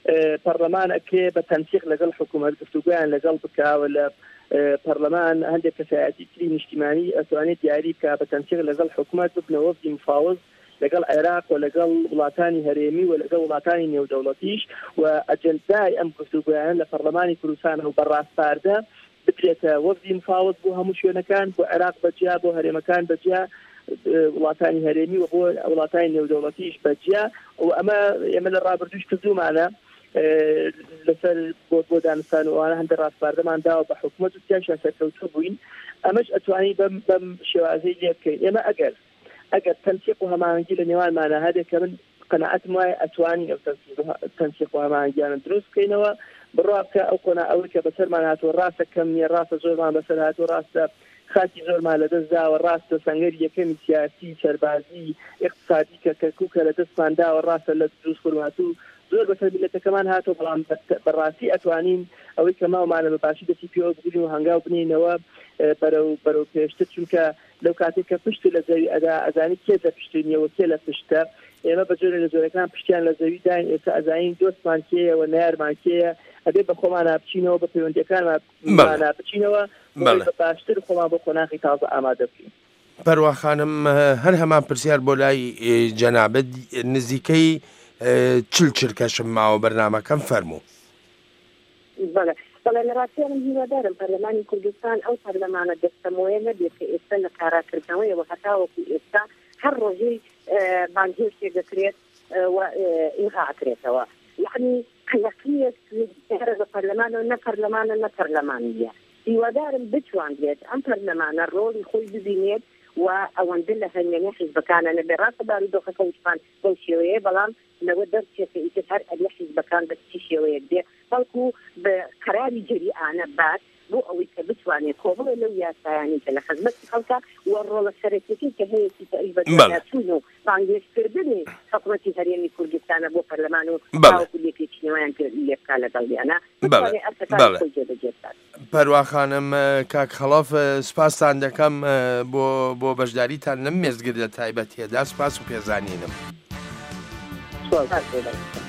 پەرلەمان ئەکرێ بە تەنسیق لەگەڵ حکوومەت گفتوگویان لەگەڵ بکاوە لە پەرلەمان هەندێک کەسایەتی تری نیشتیمانی ئەتوانێت دیاری بکە بە تەنسیق لەگەڵ حکوومەت ببنە وەفدی مفاوض لەگەڵ عێراق و لەگەڵ وڵاتانی هەرێمی و لەگەڵ وڵاتانی نێودەوڵەتیش و ئەجەندای ئەم گفتوگویان لە پەرلەمانی کوردستان و بەڕاستپاردە بکرێتە وەفدی مفاوض بۆ هەموو شوێنەکان بۆ عێراق بەجیا بۆ هەرێمەکان بەجیا وڵاتانی هەرێمی و بۆ وڵاتانی نێودەوڵەتیش بەجیا و ئێمە لە ڕابردووش کردومانە لەسەر بۆ دانستان وانە هەندە ڕاستپاردەمان داوە بە حکوومەت و تیاشان سەرکەوتوو بووین ئەمەش ئەتوانی بەم شێوازەی لێ بکەین ئێمە ئەگەر تەنسیق و هەماهەنگی لە نێوانمانە هەدێک کە من قەناعەتم وایە ئەتوانی ئەو تەنسیق و هەماهەنگیانە دروست بکەینەوە بڕوا بکە ئەو کۆنا ئەوەی کە بەسەرمان هاتووە ڕاستە کەم نیە ڕاستە زۆرمان بەسەر هاتووە ڕاستە خاکی زۆرمان لەدەستداوە ڕاستە سەنگەر یەکەمی سیاسی سەربازی اقتصادی کە کەرکووکە لە دەستمان داوە ڕاستە لە دروست فرماتوو زۆر بەسەر میلەتەکەمان هاتووە بەڵام بەڕاستی ئەتوانین ئەوەی کە ماوەمانە بەباشی دەستی پێوە بگرین و هەنگاو بنینەوە بەرەو پێشتر چونکە لەو کاتێک کە پشت لە زەوی ئەدا ئەزانی کێ لە پشتنیەوە کێ لە پشتە ئێمە بە جۆرە لە جۆرەکان پشتیان لە زەوی داین ئێستا ئەزانین دۆستمان کێیەوە نارمان کێیە ئەبێ بە خۆمان بچینەوە بە پەیوەندیەکانمان بچینەوە بە باشتر خۆمان بۆ قۆناغی تازە ئامادە بکەین. پەروە خانم هەر هەمان پرسیار بۆ لای جەنابەت نزیکەی چل چرکەشم ماوە بەرنامەکەم فەرموو. بەڵێ لە ڕاستیان من هیوادارم پەرلەمانی کوردستان ئەو پەرلەمانە دەستەمۆیە نەبێت کە ئێستا لە کاراکردنەوەیەوە هەتاوەکو ئێستا هەر ڕۆژەی بانگهێشتێک دەکرێت ئینغا ئەکرێتەوە یعنی قەیەقیەک لە پەرلەمانەوە نە پەرلەمانە نە پەرلەمانیە هیوادارم بتوانرێت ئەم پەرلەمانە ڕۆڵی خۆی ببینێت و ئەوەندە لە هەنگێنە حیزبەکانە نەبێ ڕاستە بارودۆخەکە وشمان بەو شێوەیە بەڵام لەوە دەرچێتە ئیتر هەر ئەلێ حیزبەکان بە چی شێوەیەک دێ بەڵکو بە قەراری جەریئانە بات بۆ ئەوەی کە بتوانێت کۆبڵێ لەو یاسایانی کە لە خزمەتی خەڵکە و ڕۆڵە سەرەکیەکەی کە هەیەی تەعیبەتچوون و بانگێشکردنی حکوومەتی هەرێمی کوردستانە بۆ پەرلەمان و تاوەکو لێپێچینەوەیان لێبکا لەگەڵیانە ئەرسەکانی خۆی جێبەجێبکات. پەروە خانم کاک خەڵەف سپاسان دەکەم بۆ بەشداریتان لەم مێزگردە تایبەتیەدا سپاس و پێزانینم.